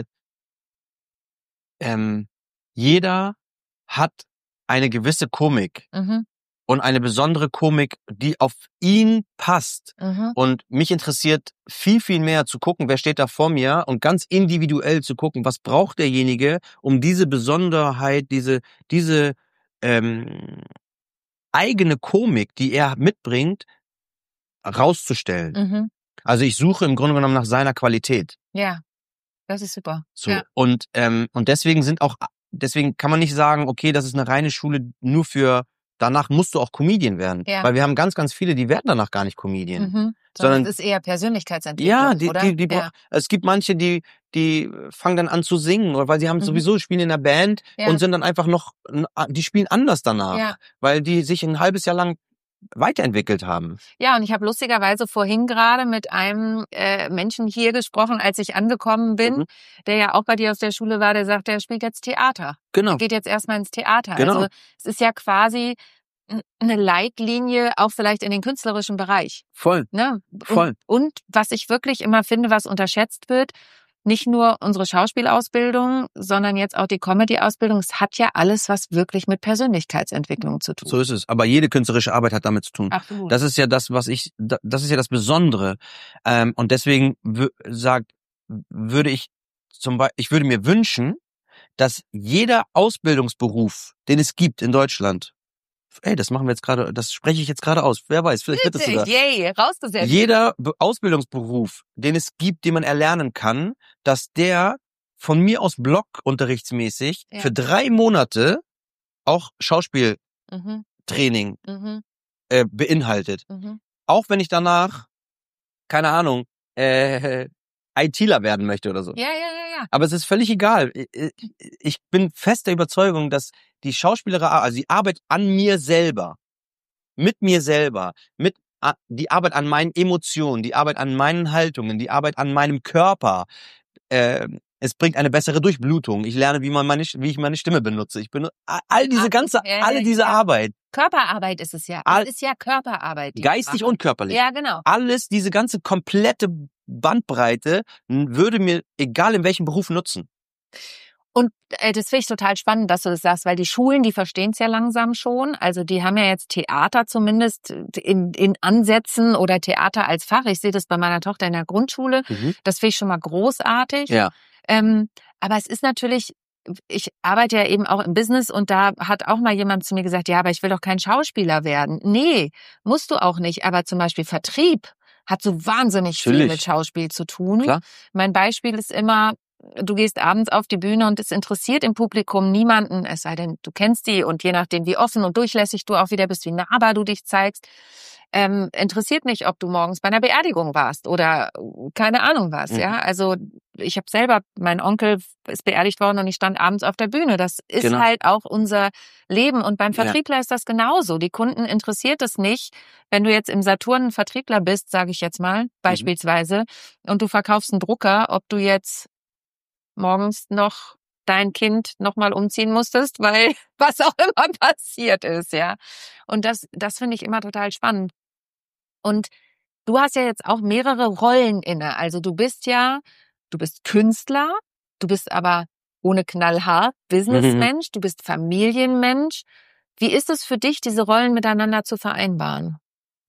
ähm, jeder hat eine gewisse Komik mhm. und eine besondere Komik, die auf ihn passt. Mhm. Und mich interessiert viel, viel mehr zu gucken, wer steht da vor mir und ganz individuell zu gucken, was braucht derjenige, um diese Besonderheit, diese, diese ähm, eigene Komik, die er mitbringt, rauszustellen. Mhm. Also ich suche im Grunde genommen nach seiner Qualität. Ja, das ist super. So. Ja. Und, ähm, und deswegen sind auch, deswegen kann man nicht sagen, okay, das ist eine reine Schule nur für danach musst du auch Comedian werden. Ja. Weil wir haben ganz, ganz viele, die werden danach gar nicht Comedian. Mhm. Sondern, Sondern es ist eher Persönlichkeitsentwicklung, ja, die, oder? die, die, ja. es gibt manche, die, die fangen dann an zu singen, oder weil sie haben Mhm. sowieso, spielen in der Band Ja. und sind dann einfach noch, die spielen anders danach, Ja. weil die sich ein halbes Jahr lang weiterentwickelt haben. Ja, und ich habe lustigerweise vorhin gerade mit einem äh, Menschen hier gesprochen, als ich angekommen bin, Mhm. der ja auch bei dir aus der Schule war, der sagt, der spielt jetzt Theater. Genau. Er geht jetzt erstmal ins Theater. Genau. Also es ist ja quasi eine Leitlinie auch vielleicht in den künstlerischen Bereich. Voll. Ne? Voll. Und, und was ich wirklich immer finde, was unterschätzt wird, nicht nur unsere Schauspielausbildung, sondern jetzt auch die Comedy-Ausbildung. Es hat ja alles was wirklich mit Persönlichkeitsentwicklung zu tun. So ist es. Aber jede künstlerische Arbeit hat damit zu tun. Absolut. Das ist ja das, was ich, das ist ja das Besondere. Ähm, und deswegen w- sagt, würde ich zum Beispiel, ich würde mir wünschen, dass jeder Ausbildungsberuf, den es gibt in Deutschland, ey, das machen wir jetzt gerade, das spreche ich jetzt gerade aus. Wer weiß, vielleicht wird das sogar. Yay, rausgesetzt. Jeder Be- Ausbildungsberuf, den es gibt, den man erlernen kann, dass der von mir aus blockunterrichtsmäßig Ja. für drei Monate auch Schauspieltraining Mhm. Mhm. äh, beinhaltet. Mhm. Auch wenn ich danach, keine Ahnung, äh, ITler werden möchte oder so. Ja, ja, ja, ja. Aber es ist völlig egal. Ich bin fest der Überzeugung, dass die Schauspielerei, also die Arbeit an mir selber, mit mir selber, mit die Arbeit an meinen Emotionen, die Arbeit an meinen Haltungen, die Arbeit an meinem Körper, äh, es bringt eine bessere Durchblutung. Ich lerne, wie man meine, wie ich meine Stimme benutze. Ich bin all diese ganze, ja, alle diese ja. Arbeit, Körperarbeit ist es ja. All- Es ist ja Körperarbeit. die geistig wir machen. und körperlich. Ja, genau. Alles, diese ganze komplette Bandbreite würde mir, egal in welchem Beruf, nutzen. Und äh, das finde ich total spannend, dass du das sagst, weil die Schulen, die verstehen es ja langsam schon. Also die haben ja jetzt Theater zumindest in, in Ansätzen oder Theater als Fach. Ich sehe das bei meiner Tochter in der Grundschule. Mhm. Das finde ich schon mal großartig. Ja. Ähm, aber es ist natürlich, ich arbeite ja eben auch im Business und da hat auch mal jemand zu mir gesagt, ja, aber ich will doch kein Schauspieler werden. Nee, musst du auch nicht. Aber zum Beispiel Vertrieb hat so wahnsinnig Natürlich. viel mit Schauspiel zu tun. Klar. Mein Beispiel ist immer, du gehst abends auf die Bühne und es interessiert im Publikum niemanden, es sei denn, du kennst die und je nachdem, wie offen und durchlässig du auch wieder bist, wie nahbar du dich zeigst, ähm, interessiert nicht, ob du morgens bei einer Beerdigung warst oder keine Ahnung was, Mhm. ja. Also ich habe selber, mein Onkel ist beerdigt worden und ich stand abends auf der Bühne. Das ist Genau. halt auch unser Leben und beim Ja. Vertriebler ist das genauso. Die Kunden interessiert es nicht, wenn du jetzt im Saturn ein Vertriebler bist, sage ich jetzt mal, beispielsweise, und du verkaufst einen Drucker, ob du jetzt morgens noch dein Kind nochmal umziehen musstest, weil was auch immer passiert ist, ja. Und das, das finde ich immer total spannend. Und du hast ja jetzt auch mehrere Rollen inne. Also du bist ja, du bist Künstler, du bist aber ohne knallhart Businessmensch, du bist Familienmensch. Wie ist es für dich, diese Rollen miteinander zu vereinbaren?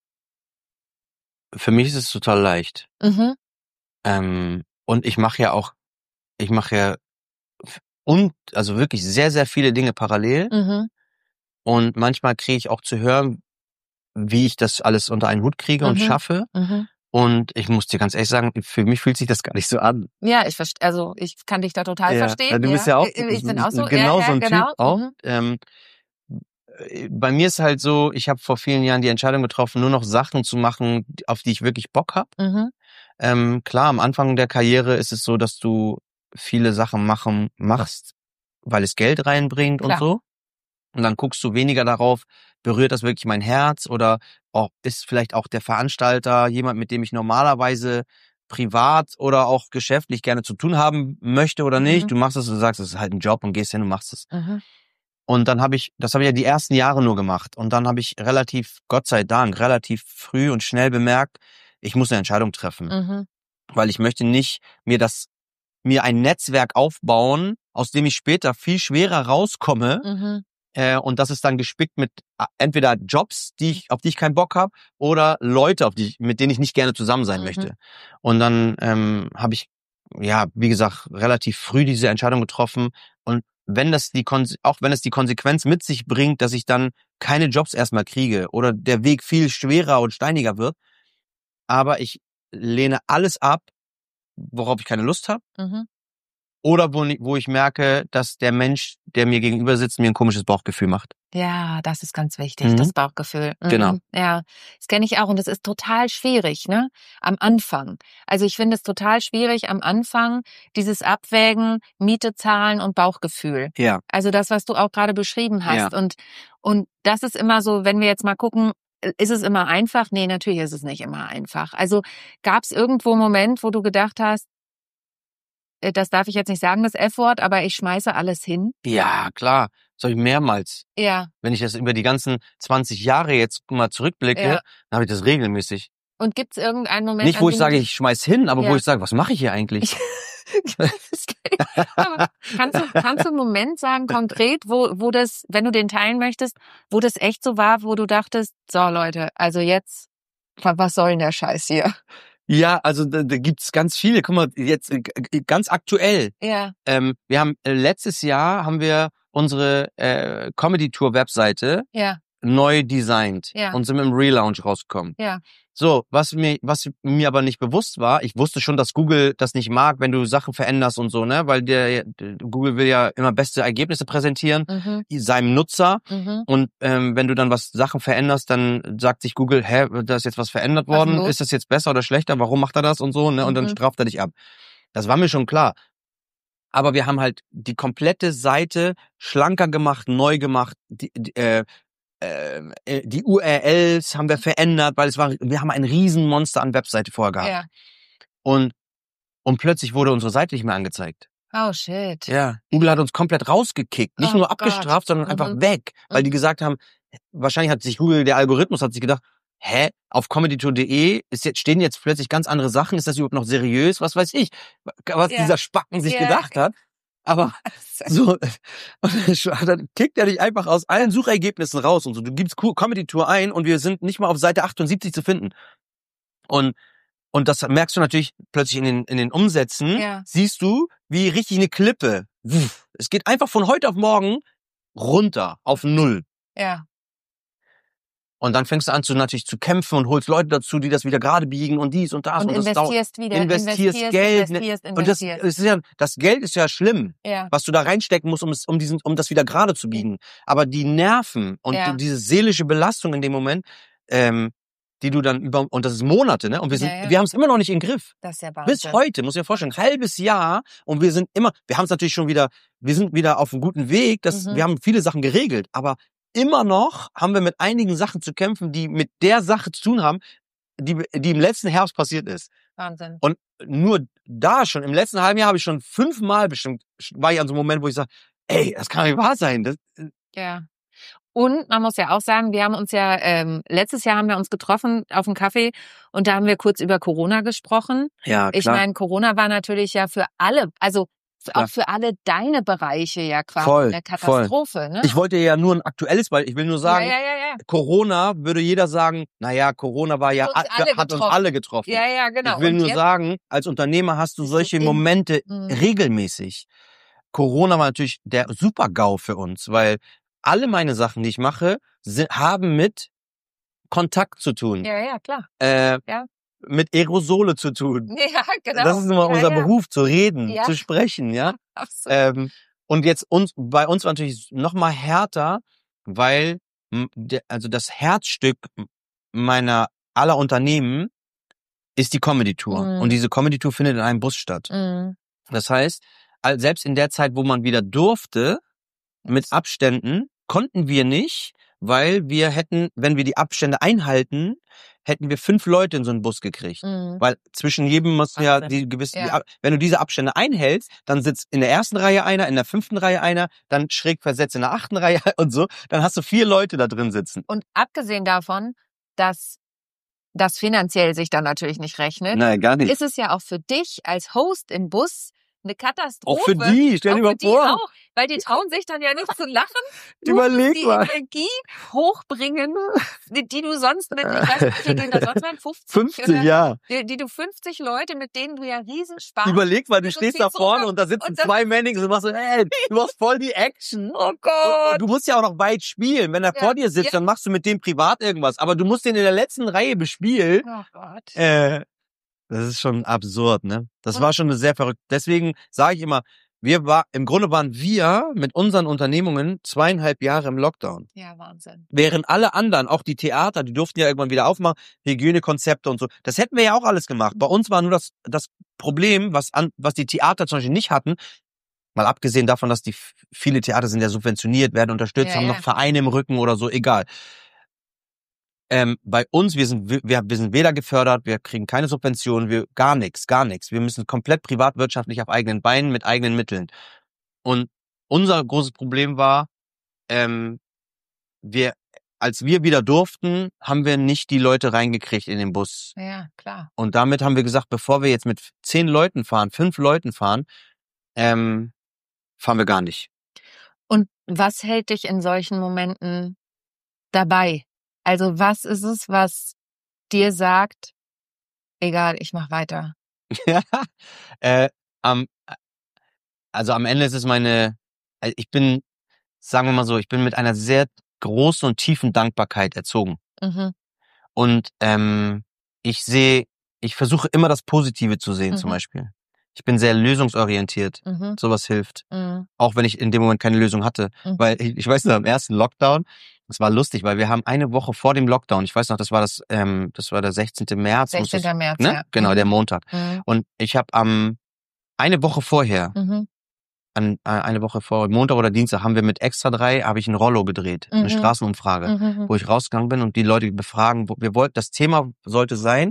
Für mich ist es total leicht. Mhm. Ähm, und ich mache ja auch, ich mache ja und also wirklich sehr, sehr viele Dinge parallel. Mhm. Und manchmal kriege ich auch zu hören, wie ich das alles unter einen Hut kriege Mhm. und schaffe. Mhm. Und ich muss dir ganz ehrlich sagen, für mich fühlt sich das gar nicht so an. Ja, ich verstehe, also ich kann dich da total Ja. verstehen. Du bist ja auch ich bin auch so, genau ja, so ein ja, genau. Typ auch. Mhm. Ähm, bei mir ist halt so, ich habe vor vielen Jahren die Entscheidung getroffen, nur noch Sachen zu machen, auf die ich wirklich Bock habe. Mhm. Ähm, klar, am Anfang der Karriere ist es so, dass du viele Sachen machen machst, weil es Geld reinbringt Klar. und so. Und dann guckst du weniger darauf, berührt das wirklich mein Herz oder auch, ist vielleicht auch der Veranstalter jemand, mit dem ich normalerweise privat oder auch geschäftlich gerne zu tun haben möchte oder nicht. Mhm. Du machst es und sagst, es ist halt ein Job und gehst hin und machst es. Mhm. Und dann habe ich, das habe ich ja die ersten Jahre nur gemacht. Und dann habe ich relativ, Gott sei Dank, relativ früh und schnell bemerkt, ich muss eine Entscheidung treffen. Mhm. Weil ich möchte nicht mir das, mir ein Netzwerk aufbauen, aus dem ich später viel schwerer rauskomme. Mhm. Äh, und das ist dann gespickt mit äh, entweder Jobs, die ich, auf die ich keinen Bock habe, oder Leute, auf die ich, mit denen ich nicht gerne zusammen sein Mhm. möchte. Und dann ähm, habe ich, ja, wie gesagt, relativ früh diese Entscheidung getroffen. Und wenn das die Kon- auch wenn es die Konsequenz mit sich bringt, dass ich dann keine Jobs erstmal kriege oder der Weg viel schwerer und steiniger wird, aber ich lehne alles ab, worauf ich keine Lust habe. Mhm. oder wo, wo ich merke, dass der Mensch, der mir gegenüber sitzt, mir ein komisches Bauchgefühl macht. Ja, das ist ganz wichtig, Mhm. das Bauchgefühl. Mhm. Genau. Ja, das kenne ich auch und das ist total schwierig, ne? Am Anfang. Also ich finde es total schwierig am Anfang, dieses Abwägen, Miete zahlen und Bauchgefühl. Ja. Also das, was du auch gerade beschrieben hast. Ja. Und, und das ist immer so, wenn wir jetzt mal gucken, ist es immer einfach? Nee, natürlich ist es nicht immer einfach. Also gab es irgendwo einen Moment, wo du gedacht hast, das darf ich jetzt nicht sagen, das F-Wort, aber ich schmeiße alles hin? Ja, klar. Das habe ich mehrmals. Ja. Wenn ich das über die ganzen zwanzig Jahre jetzt mal zurückblicke, Ja. dann habe ich das regelmäßig. Und gibt's irgendeinen Moment, Nicht, wo an ich dem sage, du- ich schmeiß hin, aber Ja. wo ich sage, was mache ich hier eigentlich? Aber kannst du, kannst du einen Moment sagen, konkret, wo, wo das, wenn du den teilen möchtest, wo das echt so war, wo du dachtest, so Leute, also jetzt, was soll denn der Scheiß hier? Ja, also da, da gibt's ganz viele. Guck mal, jetzt äh, g- ganz aktuell. Ja, Ähm, wir haben äh, letztes Jahr haben wir unsere äh, Comedy-Tour-Webseite ja, neu designt Ja. und sind mit dem Relaunch rausgekommen. ja, So, was mir, was mir aber nicht bewusst war, ich wusste schon, dass Google das nicht mag, wenn du Sachen veränderst und so, ne, weil der, der Google will ja immer beste Ergebnisse präsentieren, mhm, seinem Nutzer. mhm. Und ähm, wenn du dann was Sachen veränderst, dann sagt sich Google, hä, da ist jetzt was verändert Was worden, denn los? ist das jetzt besser oder schlechter, warum macht er das und so, ne? Und dann Mhm. straft er dich ab. Das war mir schon klar. Aber wir haben halt die komplette Seite schlanker gemacht, neu gemacht, die, die, äh, äh, die U R Ls haben wir verändert, weil es war, wir haben ein Riesenmonster an Webseite vorher gehabt. Ja. Und, und plötzlich wurde unsere Seite nicht mehr angezeigt. Oh shit. Ja. Google hat uns komplett rausgekickt. Nicht Oh nur Gott. abgestraft, sondern Mhm. einfach weg. Weil die gesagt haben, wahrscheinlich hat sich Google, der Algorithmus hat sich gedacht, hä, auf comedytour punkt de ist jetzt, stehen jetzt plötzlich ganz andere Sachen. Ist das überhaupt noch seriös? Was weiß ich, was Ja. dieser Spacken sich Ja. gedacht hat. Aber so, und dann kickt er dich einfach aus allen Suchergebnissen raus und so. Du gibst Comedy Tour ein und wir sind nicht mal auf Seite achtundsiebzig zu finden. Und, und das merkst du natürlich plötzlich in den, in den Umsätzen. Ja. Siehst du, wie richtig eine Klippe. Es geht einfach von heute auf morgen runter auf Null. Ja. Und dann fängst du an, zu natürlich zu kämpfen und holst Leute dazu, die das wieder gerade biegen und dies und das. Und Und, das dauert. investierst wieder. Investierst Geld, ne? investierst, Und das, investierst. es ist ja, das Geld ist ja schlimm, Ja. was du da reinstecken musst, um es, um diesen, um das wieder gerade zu biegen. Aber die Nerven und Ja. diese seelische Belastung in dem Moment, ähm, die du dann über, und das ist Monate, ne? Und wir sind, Ja, ja. wir haben es immer noch nicht in den Griff. Das ist ja Wahnsinn. Bis heute, muss ich mir vorstellen, ein halbes Jahr und wir sind immer, wir haben es natürlich schon wieder, wir sind wieder auf einem guten Weg, das, Mhm. wir haben viele Sachen geregelt, aber immer noch haben wir mit einigen Sachen zu kämpfen, die mit der Sache zu tun haben, die, die im letzten Herbst passiert ist. Wahnsinn. Und nur da schon, im letzten halben Jahr habe ich schon fünfmal bestimmt, war ich an so einem Moment, wo ich sage, ey, das kann nicht wahr sein. Das, Ja. Und man muss ja auch sagen, wir haben uns ja, ähm, letztes Jahr haben wir uns getroffen auf dem Kaffee und da haben wir kurz über Corona gesprochen. ja, Ich meine, Corona war natürlich ja für alle, also f- Klar. auch für alle deine Bereiche ja quasi Voll, eine Katastrophe. Ne? ich wollte ja nur ein aktuelles, weil ich will nur sagen, ja, ja, ja, ja. Corona würde jeder sagen, naja, Corona war ja, Hat uns hat, alle hat uns getroffen. alle getroffen. Ja, ja, genau. Ich will Und nur jetzt? sagen, als Unternehmer hast du Bist du solche in- Momente Mhm. regelmäßig. Corona war natürlich der Super-GAU für uns, weil alle meine Sachen, die ich mache, sind, haben mit Kontakt zu tun, Ja, ja, klar. äh, Ja. mit Aerosole zu tun. Ja, genau. Das ist immer ja, unser ja. Beruf, zu reden, Ja. zu sprechen, ja. Absolut. Ähm, und jetzt uns, bei uns war natürlich noch mal härter, weil m, der, also das Herzstück meiner aller Unternehmen ist die Comedy Tour. Mhm. Und diese Comedy Tour findet in einem Bus statt. Mhm. Das heißt, all- selbst in der Zeit, wo man wieder durfte, mit Abständen, konnten wir nicht, weil wir hätten, wenn wir die Abstände einhalten, hätten wir fünf Leute in so einen Bus gekriegt. Mhm. Weil zwischen jedem muss ja Wahnsinn. die gewissen, Ja. die, Ab- wenn du diese Abstände einhältst, dann sitzt in der ersten Reihe einer, in der fünften Reihe einer, dann schräg versetzt in der achten Reihe und so, dann hast du vier Leute da drin sitzen. Und abgesehen davon, dass das finanziell sich dann natürlich nicht rechnet, Nein, gar nicht. ist es ja auch für dich als Host im Bus eine Katastrophe. Auch für die, stell dir Auch mal für die vor. auch, weil die trauen sich dann ja nicht zu lachen. Du Überleg musst die mal. Energie hochbringen, die, die du sonst mit, ich weiß nicht, wie viel gehen das sonst waren, fünfzig? fünfzig, oder? ja. Die, die du fünfzig Leute, mit denen du ja riesen Spaß. Überleg mal, du Also stehst viel da vorne Zucker und da sitzen und das- zwei Männchen und machst so, ey, du machst voll die Action. Oh Und Gott. du musst ja auch noch weit spielen. Wenn er Ja, vor dir sitzt, ja. dann machst du mit dem privat irgendwas. Aber du musst den in der letzten Reihe bespielen. Oh Gott. Äh, das ist schon absurd, ne? Das Und- war schon eine sehr verrückt. Deswegen sage ich immer, Wir war, im Grunde waren wir mit unseren Unternehmungen zweieinhalb Jahre im Lockdown. Ja, Wahnsinn. Während alle anderen, auch die Theater, die durften ja irgendwann wieder aufmachen, Hygienekonzepte und so. Das hätten wir ja auch alles gemacht. Bei uns war nur das, das Problem, was an, was die Theater zum Beispiel nicht hatten, mal abgesehen davon, dass die viele Theater sind ja subventioniert, werden unterstützt, Ja, haben ja. noch Vereine im Rücken oder so, egal. Ähm, bei uns, wir sind, wir, wir sind weder gefördert, wir kriegen keine Subventionen, wir, gar nichts, gar nichts. Wir müssen komplett privatwirtschaftlich auf eigenen Beinen mit eigenen Mitteln. Und unser großes Problem war, ähm, wir, als wir wieder durften, haben wir nicht die Leute reingekriegt in den Bus. Ja, klar. Und damit haben wir gesagt, bevor wir jetzt mit zehn Leuten fahren, fünf Leuten fahren, ähm, fahren wir gar nicht. Und was hält dich in solchen Momenten dabei? Also was ist es, was dir sagt, egal, ich mach weiter? äh, am, also am Ende ist es meine, ich bin, sagen wir mal so, ich bin mit einer sehr großen und tiefen Dankbarkeit erzogen. Mhm. Und ähm, ich sehe, ich versuche immer das Positive zu sehen, Mhm. zum Beispiel. Ich bin sehr lösungsorientiert. Mhm. Sowas hilft. Mhm. Auch wenn ich in dem Moment keine Lösung hatte. Mhm. Weil ich, ich weiß noch, am ersten Lockdown, das war lustig, weil wir haben eine Woche vor dem Lockdown, ich weiß noch, das war das, ähm, das war der sechzehnten März. muss sechzehnten das- März, ne? ja. Genau, Mhm. der Montag. Mhm. Und ich habe am eine Woche vorher, Mhm. an äh, eine Woche vor Montag oder Dienstag, haben wir mit Extra drei habe ich ein Rollo gedreht, eine Mhm. Straßenumfrage, Mhm. wo ich rausgegangen bin und die Leute befragen, wo wir wollten, das Thema sollte sein,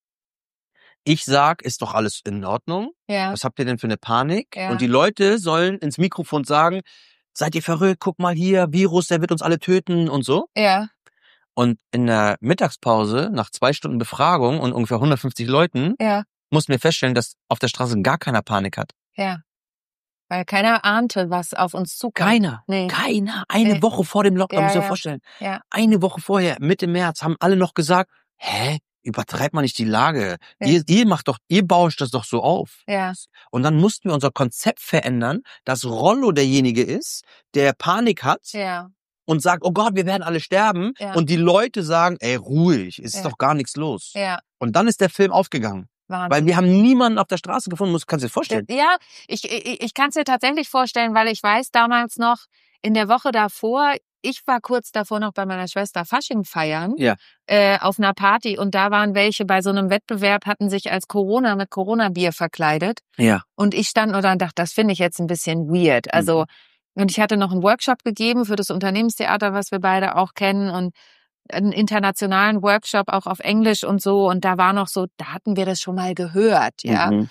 ich sag, ist doch alles in Ordnung. Ja. Was habt ihr denn für eine Panik? Ja. Und die Leute sollen ins Mikrofon sagen, seid ihr verrückt, guck mal hier, Virus, der wird uns alle töten und so. Ja. Und in der Mittagspause, nach zwei Stunden Befragung und ungefähr hundertfünfzig Leuten, Ja. mussten wir feststellen, dass auf der Straße gar keiner Panik hat. Ja. Weil keiner ahnte, was auf uns zukommt. Keiner. Nee. Keiner. Eine Nee. Woche vor dem Lockdown, Ja, muss ich dir ja. vorstellen. Ja. Eine Woche vorher, Mitte März, haben alle noch gesagt, hä, übertreibt man nicht die Lage. Ja. Ihr, ihr macht doch, ihr bauscht das doch so auf. Ja. Und dann mussten wir unser Konzept verändern, dass Rollo derjenige ist, der Panik hat Ja. und sagt, oh Gott, wir werden alle sterben. Ja. Und die Leute sagen, ey, ruhig, es ist Ja. doch gar nichts los. Ja. Und dann ist der Film aufgegangen. Wahnsinn. Weil wir haben niemanden auf der Straße gefunden, muss, kannst du dir vorstellen. Ja, ich, ich, ich kann es dir tatsächlich vorstellen, weil ich weiß damals noch, in der Woche davor, ich war kurz davor noch bei meiner Schwester Fasching feiern, Ja. äh, auf einer Party und da waren welche bei so einem Wettbewerb, hatten sich als Corona mit Corona-Bier verkleidet Ja. und ich stand nur da und dachte, das finde ich jetzt ein bisschen weird. Also, und ich hatte noch einen Workshop gegeben für das Unternehmenstheater, was wir beide auch kennen und einen internationalen Workshop auch auf Englisch und so und da war noch so, da hatten wir das schon mal gehört, ja. Mhm.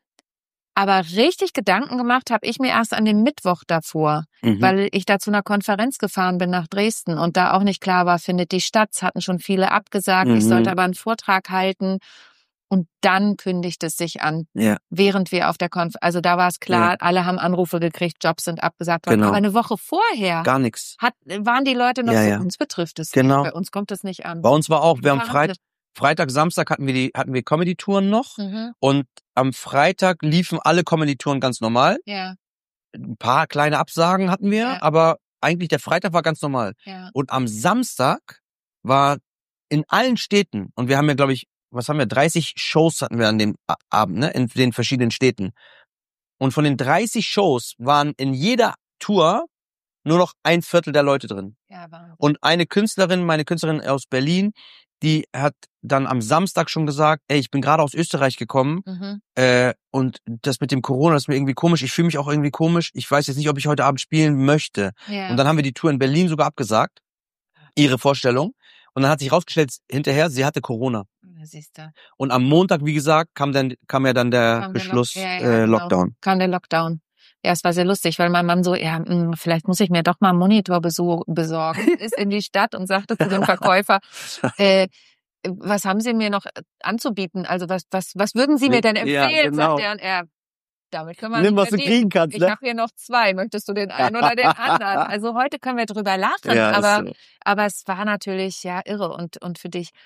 Aber richtig Gedanken gemacht habe ich mir erst an dem Mittwoch davor, Mhm. weil ich da zu einer Konferenz gefahren bin nach Dresden und da auch nicht klar war, findet die statt. Es hatten schon viele abgesagt, Mhm. ich sollte aber einen Vortrag halten und dann kündigt es sich an, Ja. während wir auf der Konferenz, also da war es klar, Ja. alle haben Anrufe gekriegt, Jobs sind abgesagt worden. Genau. Aber eine Woche vorher Gar nichts. hat, waren die Leute noch Ja, so, ja. uns betrifft es Genau. nicht, bei uns kommt es nicht an. Bei uns war auch, wir haben Ja, Freit Freitag, Samstag hatten wir die, hatten wir Comedy-Touren noch. Mhm. Und am Freitag liefen alle Comedy-Touren ganz normal. Ja, Ein paar kleine Absagen hatten wir, Ja. aber eigentlich der Freitag war ganz normal. ja, Und am Samstag war in allen Städten, und wir haben ja, glaube ich, was haben wir, dreißig Shows hatten wir an dem A- Abend, ne, in den verschiedenen Städten. Und von den dreißig Shows waren in jeder Tour nur noch ein Viertel der Leute drin. ja, Wahnsinn. Und eine Künstlerin, meine Künstlerin aus Berlin, die hat dann am Samstag schon gesagt, ey, ich bin gerade aus Österreich gekommen, Mhm. äh, und das mit dem Corona, das ist mir irgendwie komisch, ich fühle mich auch irgendwie komisch, ich weiß jetzt nicht, ob ich heute Abend spielen möchte. Ja. Und dann haben wir die Tour in Berlin sogar abgesagt, ihre Vorstellung. Und dann hat sich rausgestellt, hinterher, sie hatte Corona. Ja, siehst du. Und am Montag, wie gesagt, kam dann kam ja dann der Kam der Beschluss, Lock- ja, ja, äh, genau. Lockdown. Kam der Lockdown. Ja, es war sehr lustig, weil mein Mann so, ja, mh, vielleicht muss ich mir doch mal einen Monitor beso- besorgen. Ist in die Stadt und sagte zu dem Verkäufer, äh, was haben Sie mir noch anzubieten? Also was was was würden Sie mir denn Ja, empfehlen? genau. Sagt er und er, damit können wir Nimm, nicht was du verdienen. kriegen kannst, Ich ne? habe hier noch zwei. Möchtest du den einen oder den anderen? Also heute können wir drüber lachen, Ja, ist aber so. aber es war natürlich ja irre und und für dich.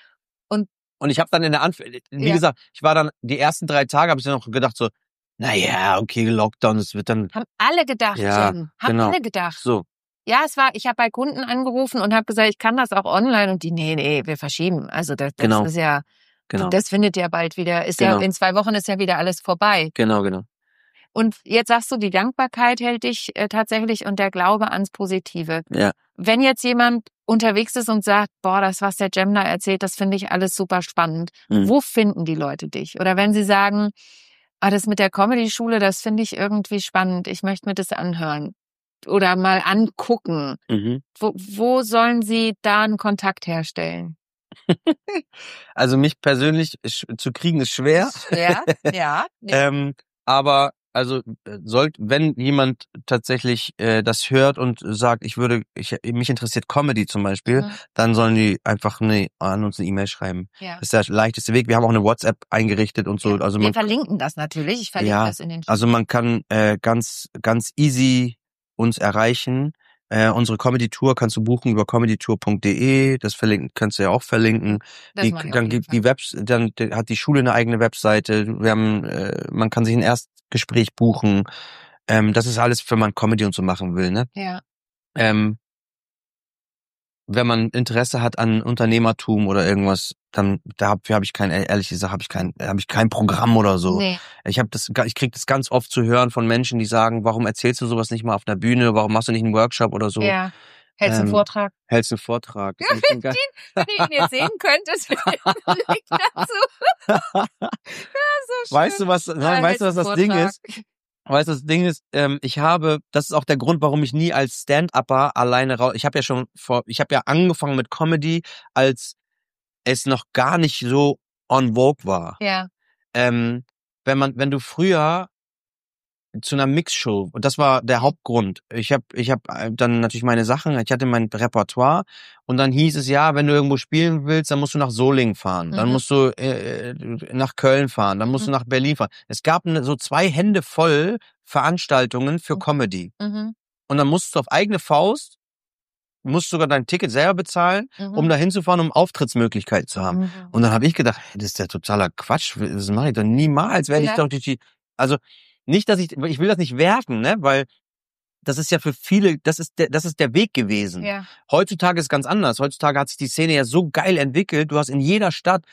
Und ich habe dann in der Anf wie Ja. gesagt, ich war dann die ersten drei Tage, habe ich dann noch gedacht so, na ja, okay, Lockdown, es wird dann Haben alle gedacht, Ja, Jen. Haben genau. alle gedacht. so. Ja, es war, ich habe bei Kunden angerufen und habe gesagt, ich kann das auch online und die, nee, nee, wir verschieben. Also das, das Genau. ist ja, Genau. das findet ja bald wieder, ist Genau. ja, in zwei Wochen ist ja wieder alles vorbei. Genau, genau. Und jetzt sagst du, die Dankbarkeit hält dich äh, tatsächlich und der Glaube ans Positive. Ja. Wenn jetzt jemand unterwegs ist und sagt, boah, das, was der Cem da erzählt, das finde ich alles super spannend. Mhm. Wo finden die Leute dich? Oder wenn sie sagen, ah, das mit der Comedy-Schule, das finde ich irgendwie spannend, ich möchte mir das anhören oder mal angucken. Mhm. Wo, wo sollen sie da einen Kontakt herstellen? Also mich persönlich zu kriegen ist schwer. Ja, ja. ähm, aber also sollte, wenn jemand tatsächlich äh, das hört und sagt, ich würde, ich, mich interessiert Comedy zum Beispiel, Mhm. dann sollen die einfach eine, an uns eine E-Mail schreiben. Ja. Das ist der leichteste Weg. Wir haben auch eine WhatsApp eingerichtet und so. Ja. Also Wir man, verlinken das natürlich. Ich verlinke ja, das in den also man kann äh, ganz, ganz easy uns erreichen. Äh, unsere Comedy-Tour kannst du buchen über comedytour punkt de. Das verlinken, kannst du ja auch verlinken. Das Die, mache ich auf dann jeden gibt die Webs, dann hat die Schule eine eigene Webseite. Wir haben, äh, man kann sich ein Erstgespräch buchen. Ähm, das ist alles, wenn man Comedy und so machen will, ne? Ja. Ähm, wenn man Interesse hat an Unternehmertum oder irgendwas, dann dafür habe ich kein, ehrlich gesagt, habe ich kein, habe ich kein Programm oder so. Nee. Ich habe das, ich krieg das ganz oft zu hören von Menschen, die sagen, warum erzählst du sowas nicht mal auf einer Bühne? Warum machst du nicht einen Workshop oder so? Ja. Hältst du einen Ähm, Vortrag? Hältst du einen Vortrag? Ja, wenn, den, wenn ihr ihn jetzt sehen könntet, Link dazu. Ja, so schön. Weißt du was? Nein, weißt du was das Ding ist? Weißt du, das Ding ist, ähm, ich habe, das ist auch der Grund, warum ich nie als Stand-Upper alleine raus. Ich habe ja schon vor, ich habe ja angefangen mit Comedy, als es noch gar nicht so on vogue war. Ja. Ähm, wenn man, wenn du früher zu einer Mixshow, und das war der Hauptgrund. Ich habe ich hab dann natürlich meine Sachen, ich hatte mein Repertoire und dann hieß es, ja, wenn du irgendwo spielen willst, dann musst du nach Solingen fahren, dann Mhm. musst du äh, nach Köln fahren, dann musst Mhm. du nach Berlin fahren. Es gab ne, so zwei Hände voll Veranstaltungen für Mhm. Comedy. Mhm. Und dann musst du auf eigene Faust, musst sogar dein Ticket selber bezahlen, Mhm. um da hinzufahren, um Auftrittsmöglichkeit zu haben. Mhm. Und dann habe ich gedacht, das ist ja totaler Quatsch, das mache ich doch niemals, werde Ja. ich doch die, also nicht, dass ich, ich will das nicht werten, ne, weil das ist ja für viele, das ist der, das ist der Weg gewesen. Ja. Heutzutage ist ganz anders. Heutzutage hat sich die Szene ja so geil entwickelt. Du hast in jeder Stadt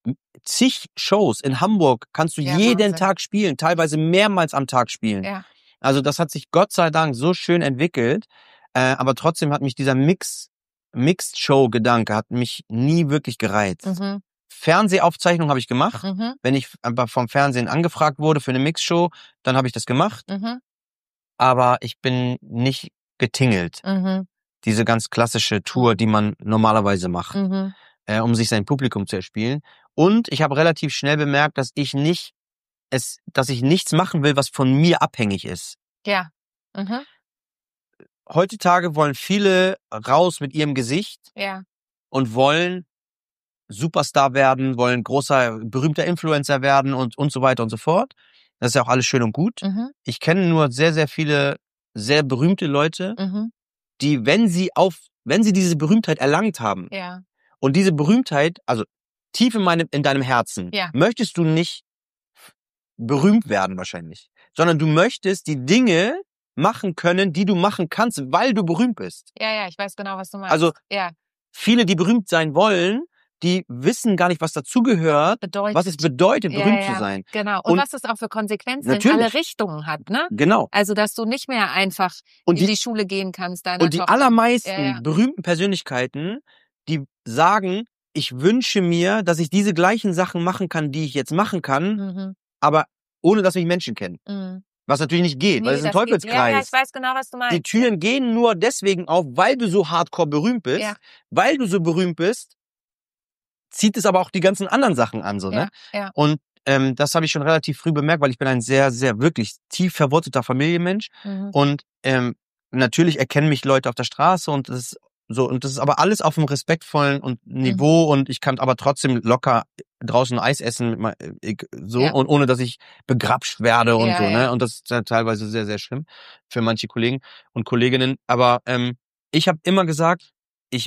zig Shows. In Hamburg kannst du Ja, jeden Wahnsinn. Tag spielen, teilweise mehrmals am Tag spielen. Ja. Also das hat sich Gott sei Dank so schön entwickelt. Äh, aber trotzdem hat mich dieser Mix, Mixed-Show-Gedanke hat mich nie wirklich gereizt. Mhm. Fernsehaufzeichnung habe ich gemacht. Mhm. Wenn ich aber vom Fernsehen angefragt wurde für eine Mixshow, dann habe ich das gemacht. Mhm. Aber ich bin nicht getingelt. Mhm. Diese ganz klassische Tour, die man normalerweise macht, Mhm. äh, um sich sein Publikum zu erspielen. Und ich habe relativ schnell bemerkt, dass ich nicht es, dass ich nichts machen will, was von mir abhängig ist. Ja. Mhm. Heutzutage wollen viele raus mit ihrem Gesicht Ja. und wollen Superstar werden, wollen großer, berühmter Influencer werden und, und so weiter und so fort. Das ist ja auch alles schön und gut. Mhm. Ich kenne nur sehr, sehr viele sehr berühmte Leute, Mhm. die, wenn sie auf, wenn sie diese Berühmtheit erlangt haben Ja. und diese Berühmtheit, also tief in meinem, in deinem Herzen, Ja. möchtest du nicht berühmt werden wahrscheinlich, sondern du möchtest die Dinge machen können, die du machen kannst, weil du berühmt bist. Ja, ja, ich weiß genau, was du meinst. Also ja. viele, die berühmt sein wollen, die wissen gar nicht, was dazugehört, Bedeutet. was es bedeutet, Ja, berühmt ja, zu sein. Genau. Und, Und was es auch für Konsequenzen natürlich. in alle Richtungen hat, ne? Genau. Also, dass du nicht mehr einfach Und in die, die Schule gehen kannst, deiner und die Tochter. allermeisten Ja, ja. berühmten Persönlichkeiten, die sagen, ich wünsche mir, dass ich diese gleichen Sachen machen kann, die ich jetzt machen kann, Mhm. aber ohne, dass mich Menschen kennen. Mhm. Was natürlich nicht geht, Nee, weil es ist ein das geht- Teufelskreis. Ja, ja, ich weiß genau, was du meinst. Die Türen gehen nur deswegen auf, weil du so hardcore berühmt bist. Ja. Weil du so berühmt bist, zieht es aber auch die ganzen anderen Sachen an, so, Ja, ne? ja. Und ähm, das habe ich schon relativ früh bemerkt, weil ich bin ein sehr, sehr wirklich tief verwurzelter Familienmensch. Mhm. Und ähm, natürlich erkennen mich Leute auf der Straße und das ist so, und das ist aber alles auf einem respektvollen und Niveau Mhm. und ich kann aber trotzdem locker draußen Eis essen mit mein, ich, so Ja. und ohne dass ich begrapscht werde und Ja, so, ja. ne? Und das ist ja teilweise sehr, sehr schlimm für manche Kollegen und Kolleginnen. Aber ähm, ich habe immer gesagt, ich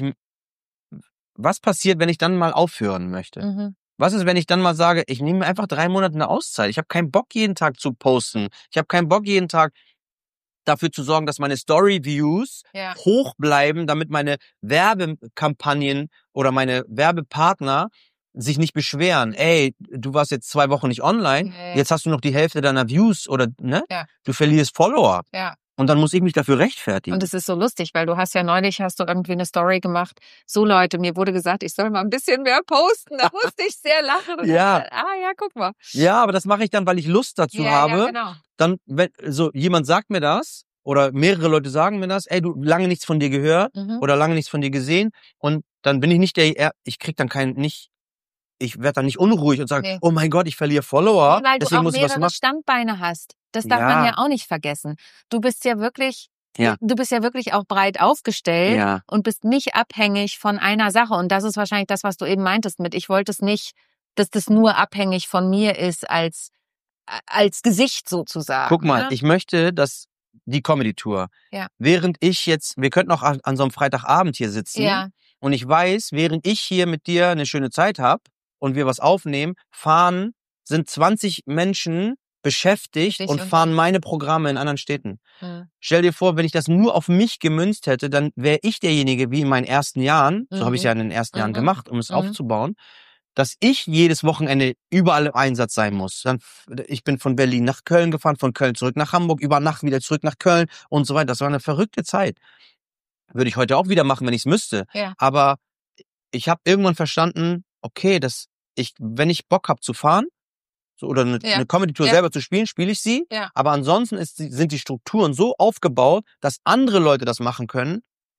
was passiert, wenn ich dann mal aufhören möchte? Mhm. Was ist, wenn ich dann mal sage, ich nehme mir einfach drei Monate eine Auszeit. Ich habe keinen Bock, jeden Tag zu posten. Ich habe keinen Bock, jeden Tag dafür zu sorgen, dass meine Story-Views Ja. hoch bleiben, damit meine Werbekampagnen oder meine Werbepartner sich nicht beschweren. Ey, du warst jetzt zwei Wochen nicht online, Nee. jetzt hast du noch die Hälfte deiner Views oder, ne? Ja. Du verlierst Follower. Ja. Und dann muss ich mich dafür rechtfertigen. Und es ist so lustig, weil du hast ja neulich, hast du irgendwie eine Story gemacht. So Leute, mir wurde gesagt, ich soll mal ein bisschen mehr posten. Da musste ich sehr lachen. Und Ja. dachte, ah ja, guck mal. Ja, aber das mache ich dann, weil ich Lust dazu ja, habe. Ja, genau. Dann, wenn, so, jemand sagt mir das, oder mehrere Leute sagen mir das, ey, du, lange nichts von dir gehört, Mhm. oder lange nichts von dir gesehen, und dann bin ich nicht der, ich krieg dann keinen, nicht, ich werde dann nicht unruhig und sage, Nee. oh mein Gott, ich verliere Follower, Nee, weil du deswegen auch muss ich was mehrere machen. Standbeine hast. Das darf Ja. man ja auch nicht vergessen. Du bist ja wirklich, Ja. du bist ja wirklich auch breit aufgestellt Ja. und bist nicht abhängig von einer Sache. Und das ist wahrscheinlich das, was du eben meintest mit, ich wollte es nicht, dass das nur abhängig von mir ist als, als Gesicht sozusagen. Guck mal, ne? ich möchte, dass die Comedy-Tour, Ja. während ich jetzt, wir könnten auch an, an so einem Freitagabend hier sitzen, Ja, und ich weiß, während ich hier mit dir eine schöne Zeit habe und wir was aufnehmen, fahren, sind zwanzig Menschen beschäftigt Dich und und- fahren meine Programme in anderen Städten. hm. Stell dir vor, wenn ich das nur auf mich gemünzt hätte, dann wäre ich derjenige, wie in meinen ersten Jahren, so Mhm. habe ich es ja in den ersten Jahren Mhm. gemacht, um es Mhm. aufzubauen, dass ich jedes Wochenende überall im Einsatz sein muss. Dann, ich bin von Berlin nach Köln gefahren, von Köln zurück nach Hamburg, über Nacht wieder zurück nach Köln und so weiter. Das war eine verrückte Zeit. Würde ich heute auch wieder machen, wenn ich es müsste. Ja. Aber ich habe irgendwann verstanden, okay, dass ich, wenn ich Bock habe zu fahren, so, oder eine, Ja. eine Comedy-Tour Ja. selber zu spielen, spiele ich sie. Ja. Aber ansonsten ist, die- sind die Strukturen so aufgebaut, dass andere Leute das machen können,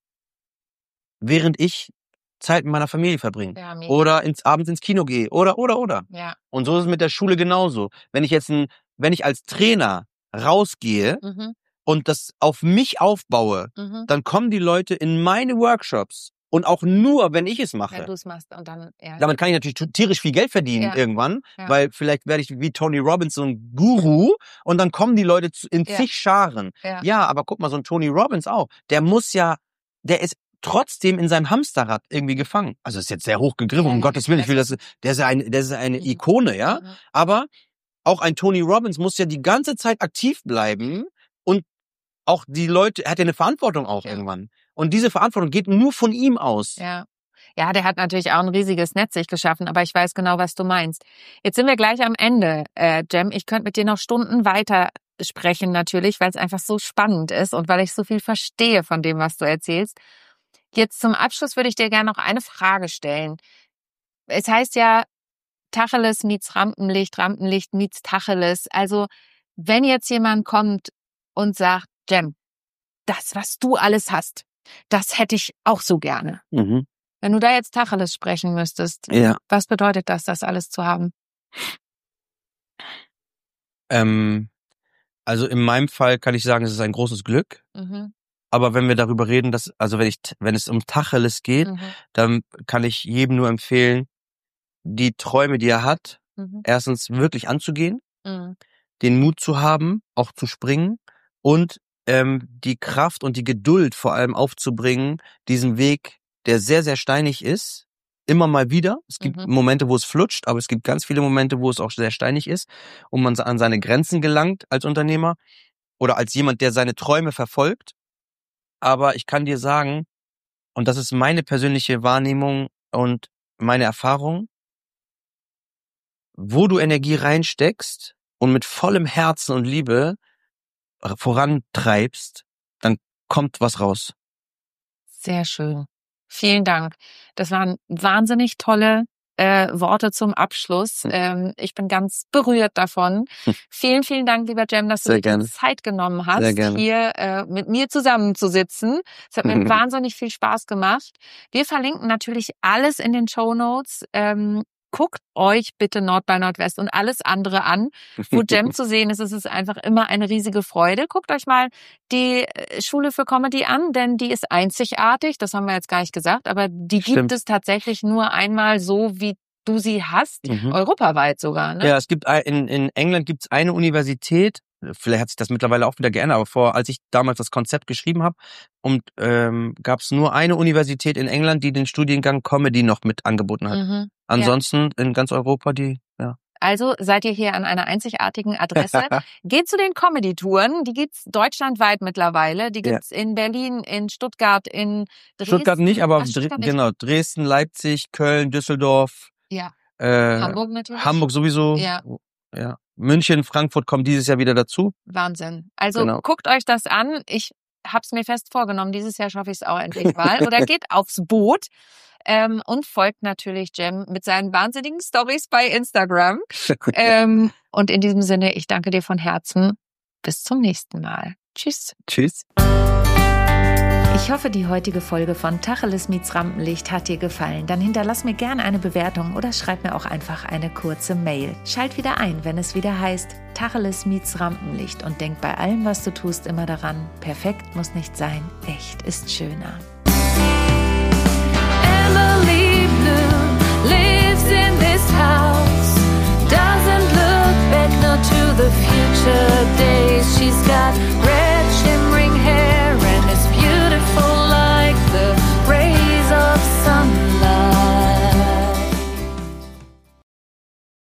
während ich Zeit mit meiner Familie verbringe. Ja, mega. Oder ins, abends ins Kino gehe. Oder, oder, oder. Ja. Und so ist es mit der Schule genauso. Wenn ich jetzt ein, wenn ich als Trainer rausgehe Mhm. und das auf mich aufbaue, Mhm. dann kommen die Leute in meine Workshops. Und auch nur, wenn ich es mache. Wenn du es machst und dann, ja. Damit kann ich natürlich tierisch viel Geld verdienen Ja. irgendwann, Ja. weil vielleicht werde ich wie Tony Robbins so ein Guru und dann kommen die Leute zu, in Ja. zig Scharen. Ja. Ja, aber guck mal, so ein Tony Robbins auch, der muss ja, der ist trotzdem in seinem Hamsterrad irgendwie gefangen. Also ist jetzt sehr hoch gegriffen, Ja, um ja, Gottes Willen, ich will das, der ist ja eine, der ist ja eine Mhm. Ikone, ja. Mhm. Aber auch ein Tony Robbins muss ja die ganze Zeit aktiv bleiben und auch die Leute, er hat ja eine Verantwortung auch Ja. irgendwann. Und diese Verantwortung geht nur von ihm aus. Ja. Ja, der hat natürlich auch ein riesiges Netz sich geschaffen, aber ich weiß genau, was du meinst. Jetzt sind wir gleich am Ende, äh, Jem. Ich könnte mit dir noch Stunden weiter sprechen natürlich, weil es einfach so spannend ist und weil ich so viel verstehe von dem, was du erzählst. Jetzt zum Abschluss würde ich dir gerne noch eine Frage stellen. Es heißt ja, Tacheles meets Rampenlicht, Rampenlicht meets Tacheles. Also, wenn jetzt jemand kommt und sagt, Jem, das, was du alles hast, das hätte ich auch so gerne. Mhm. Wenn du da jetzt Tacheles sprechen müsstest, Ja. was bedeutet das, das alles zu haben? Ähm, also in meinem Fall kann ich sagen, es ist ein großes Glück. Mhm. Aber wenn wir darüber reden, dass, also wenn ich, wenn es um Tacheles geht, Mhm. dann kann ich jedem nur empfehlen, die Träume, die er hat, Mhm. erstens wirklich anzugehen, Mhm. den Mut zu haben, auch zu springen und ähm, die Kraft und die Geduld vor allem aufzubringen, diesen Weg, der sehr, sehr steinig ist, immer mal wieder. Es gibt Mhm. Momente, wo es flutscht, aber es gibt ganz viele Momente, wo es auch sehr steinig ist und man an seine Grenzen gelangt als Unternehmer oder als jemand, der seine Träume verfolgt. Aber ich kann dir sagen, und das ist meine persönliche Wahrnehmung und meine Erfahrung, wo du Energie reinsteckst und mit vollem Herzen und Liebe vorantreibst, dann kommt was raus. Sehr schön. Vielen Dank. Das waren wahnsinnig tolle äh, Worte zum Abschluss. Hm. Ähm, ich bin ganz berührt davon. Hm. Vielen, vielen Dank, lieber Jem, dass Sehr du dir gerne. die Zeit genommen Sehr hast, gerne. hier äh, mit mir zusammenzusitzen. Es hat mir wahnsinnig viel Spaß gemacht. Wir verlinken natürlich alles in den Shownotes. Ähm, guckt euch bitte Nord by Nordwest und alles andere an, wo Jem zu sehen ist. Es ist einfach immer eine riesige Freude. Guckt euch mal die äh, Schule für Comedy an, denn die ist einzigartig. Das haben wir jetzt gar nicht gesagt, aber die Stimmt. gibt es tatsächlich nur einmal so, wie du sie hast, Mhm. europaweit sogar. Ne? Ja, es gibt ein- in, in England gibt's eine Universität, vielleicht hat sich das mittlerweile auch wieder geändert, aber vor, als ich damals das Konzept geschrieben habe, und ähm, gab's nur eine Universität in England, die den Studiengang Comedy noch mit angeboten hat. Mhm. Ansonsten in ganz Europa die, ja. Also seid ihr hier an einer einzigartigen Adresse. Geht zu den Comedy-Touren, die gibt's deutschlandweit mittlerweile. Die Ja. gibt's in Berlin, in Stuttgart, in Dresden. Stuttgart nicht, aber Ach, Stuttgart Dre- nicht. genau, Dresden, Leipzig, Köln, Düsseldorf, Ja. Äh, Hamburg natürlich. Hamburg sowieso. Ja. Ja. München, Frankfurt kommen dieses Jahr wieder dazu. Wahnsinn. Also Genau. guckt euch das an. Ich hab's mir fest vorgenommen. Dieses Jahr schaffe ich es auch endlich mal. Oder geht aufs Boot ähm, und folgt natürlich Cem mit seinen wahnsinnigen Stories bei Instagram. ähm, und in diesem Sinne, ich danke dir von Herzen. Bis zum nächsten Mal. Tschüss. Tschüss. Ich hoffe, die heutige Folge von Tacheles meets Rampenlicht hat dir gefallen. Dann hinterlass mir gerne eine Bewertung oder schreib mir auch einfach eine kurze Mail. Schalt wieder ein, wenn es wieder heißt Tacheles meets Rampenlicht und denk bei allem, was du tust, immer daran, perfekt muss nicht sein, echt ist schöner.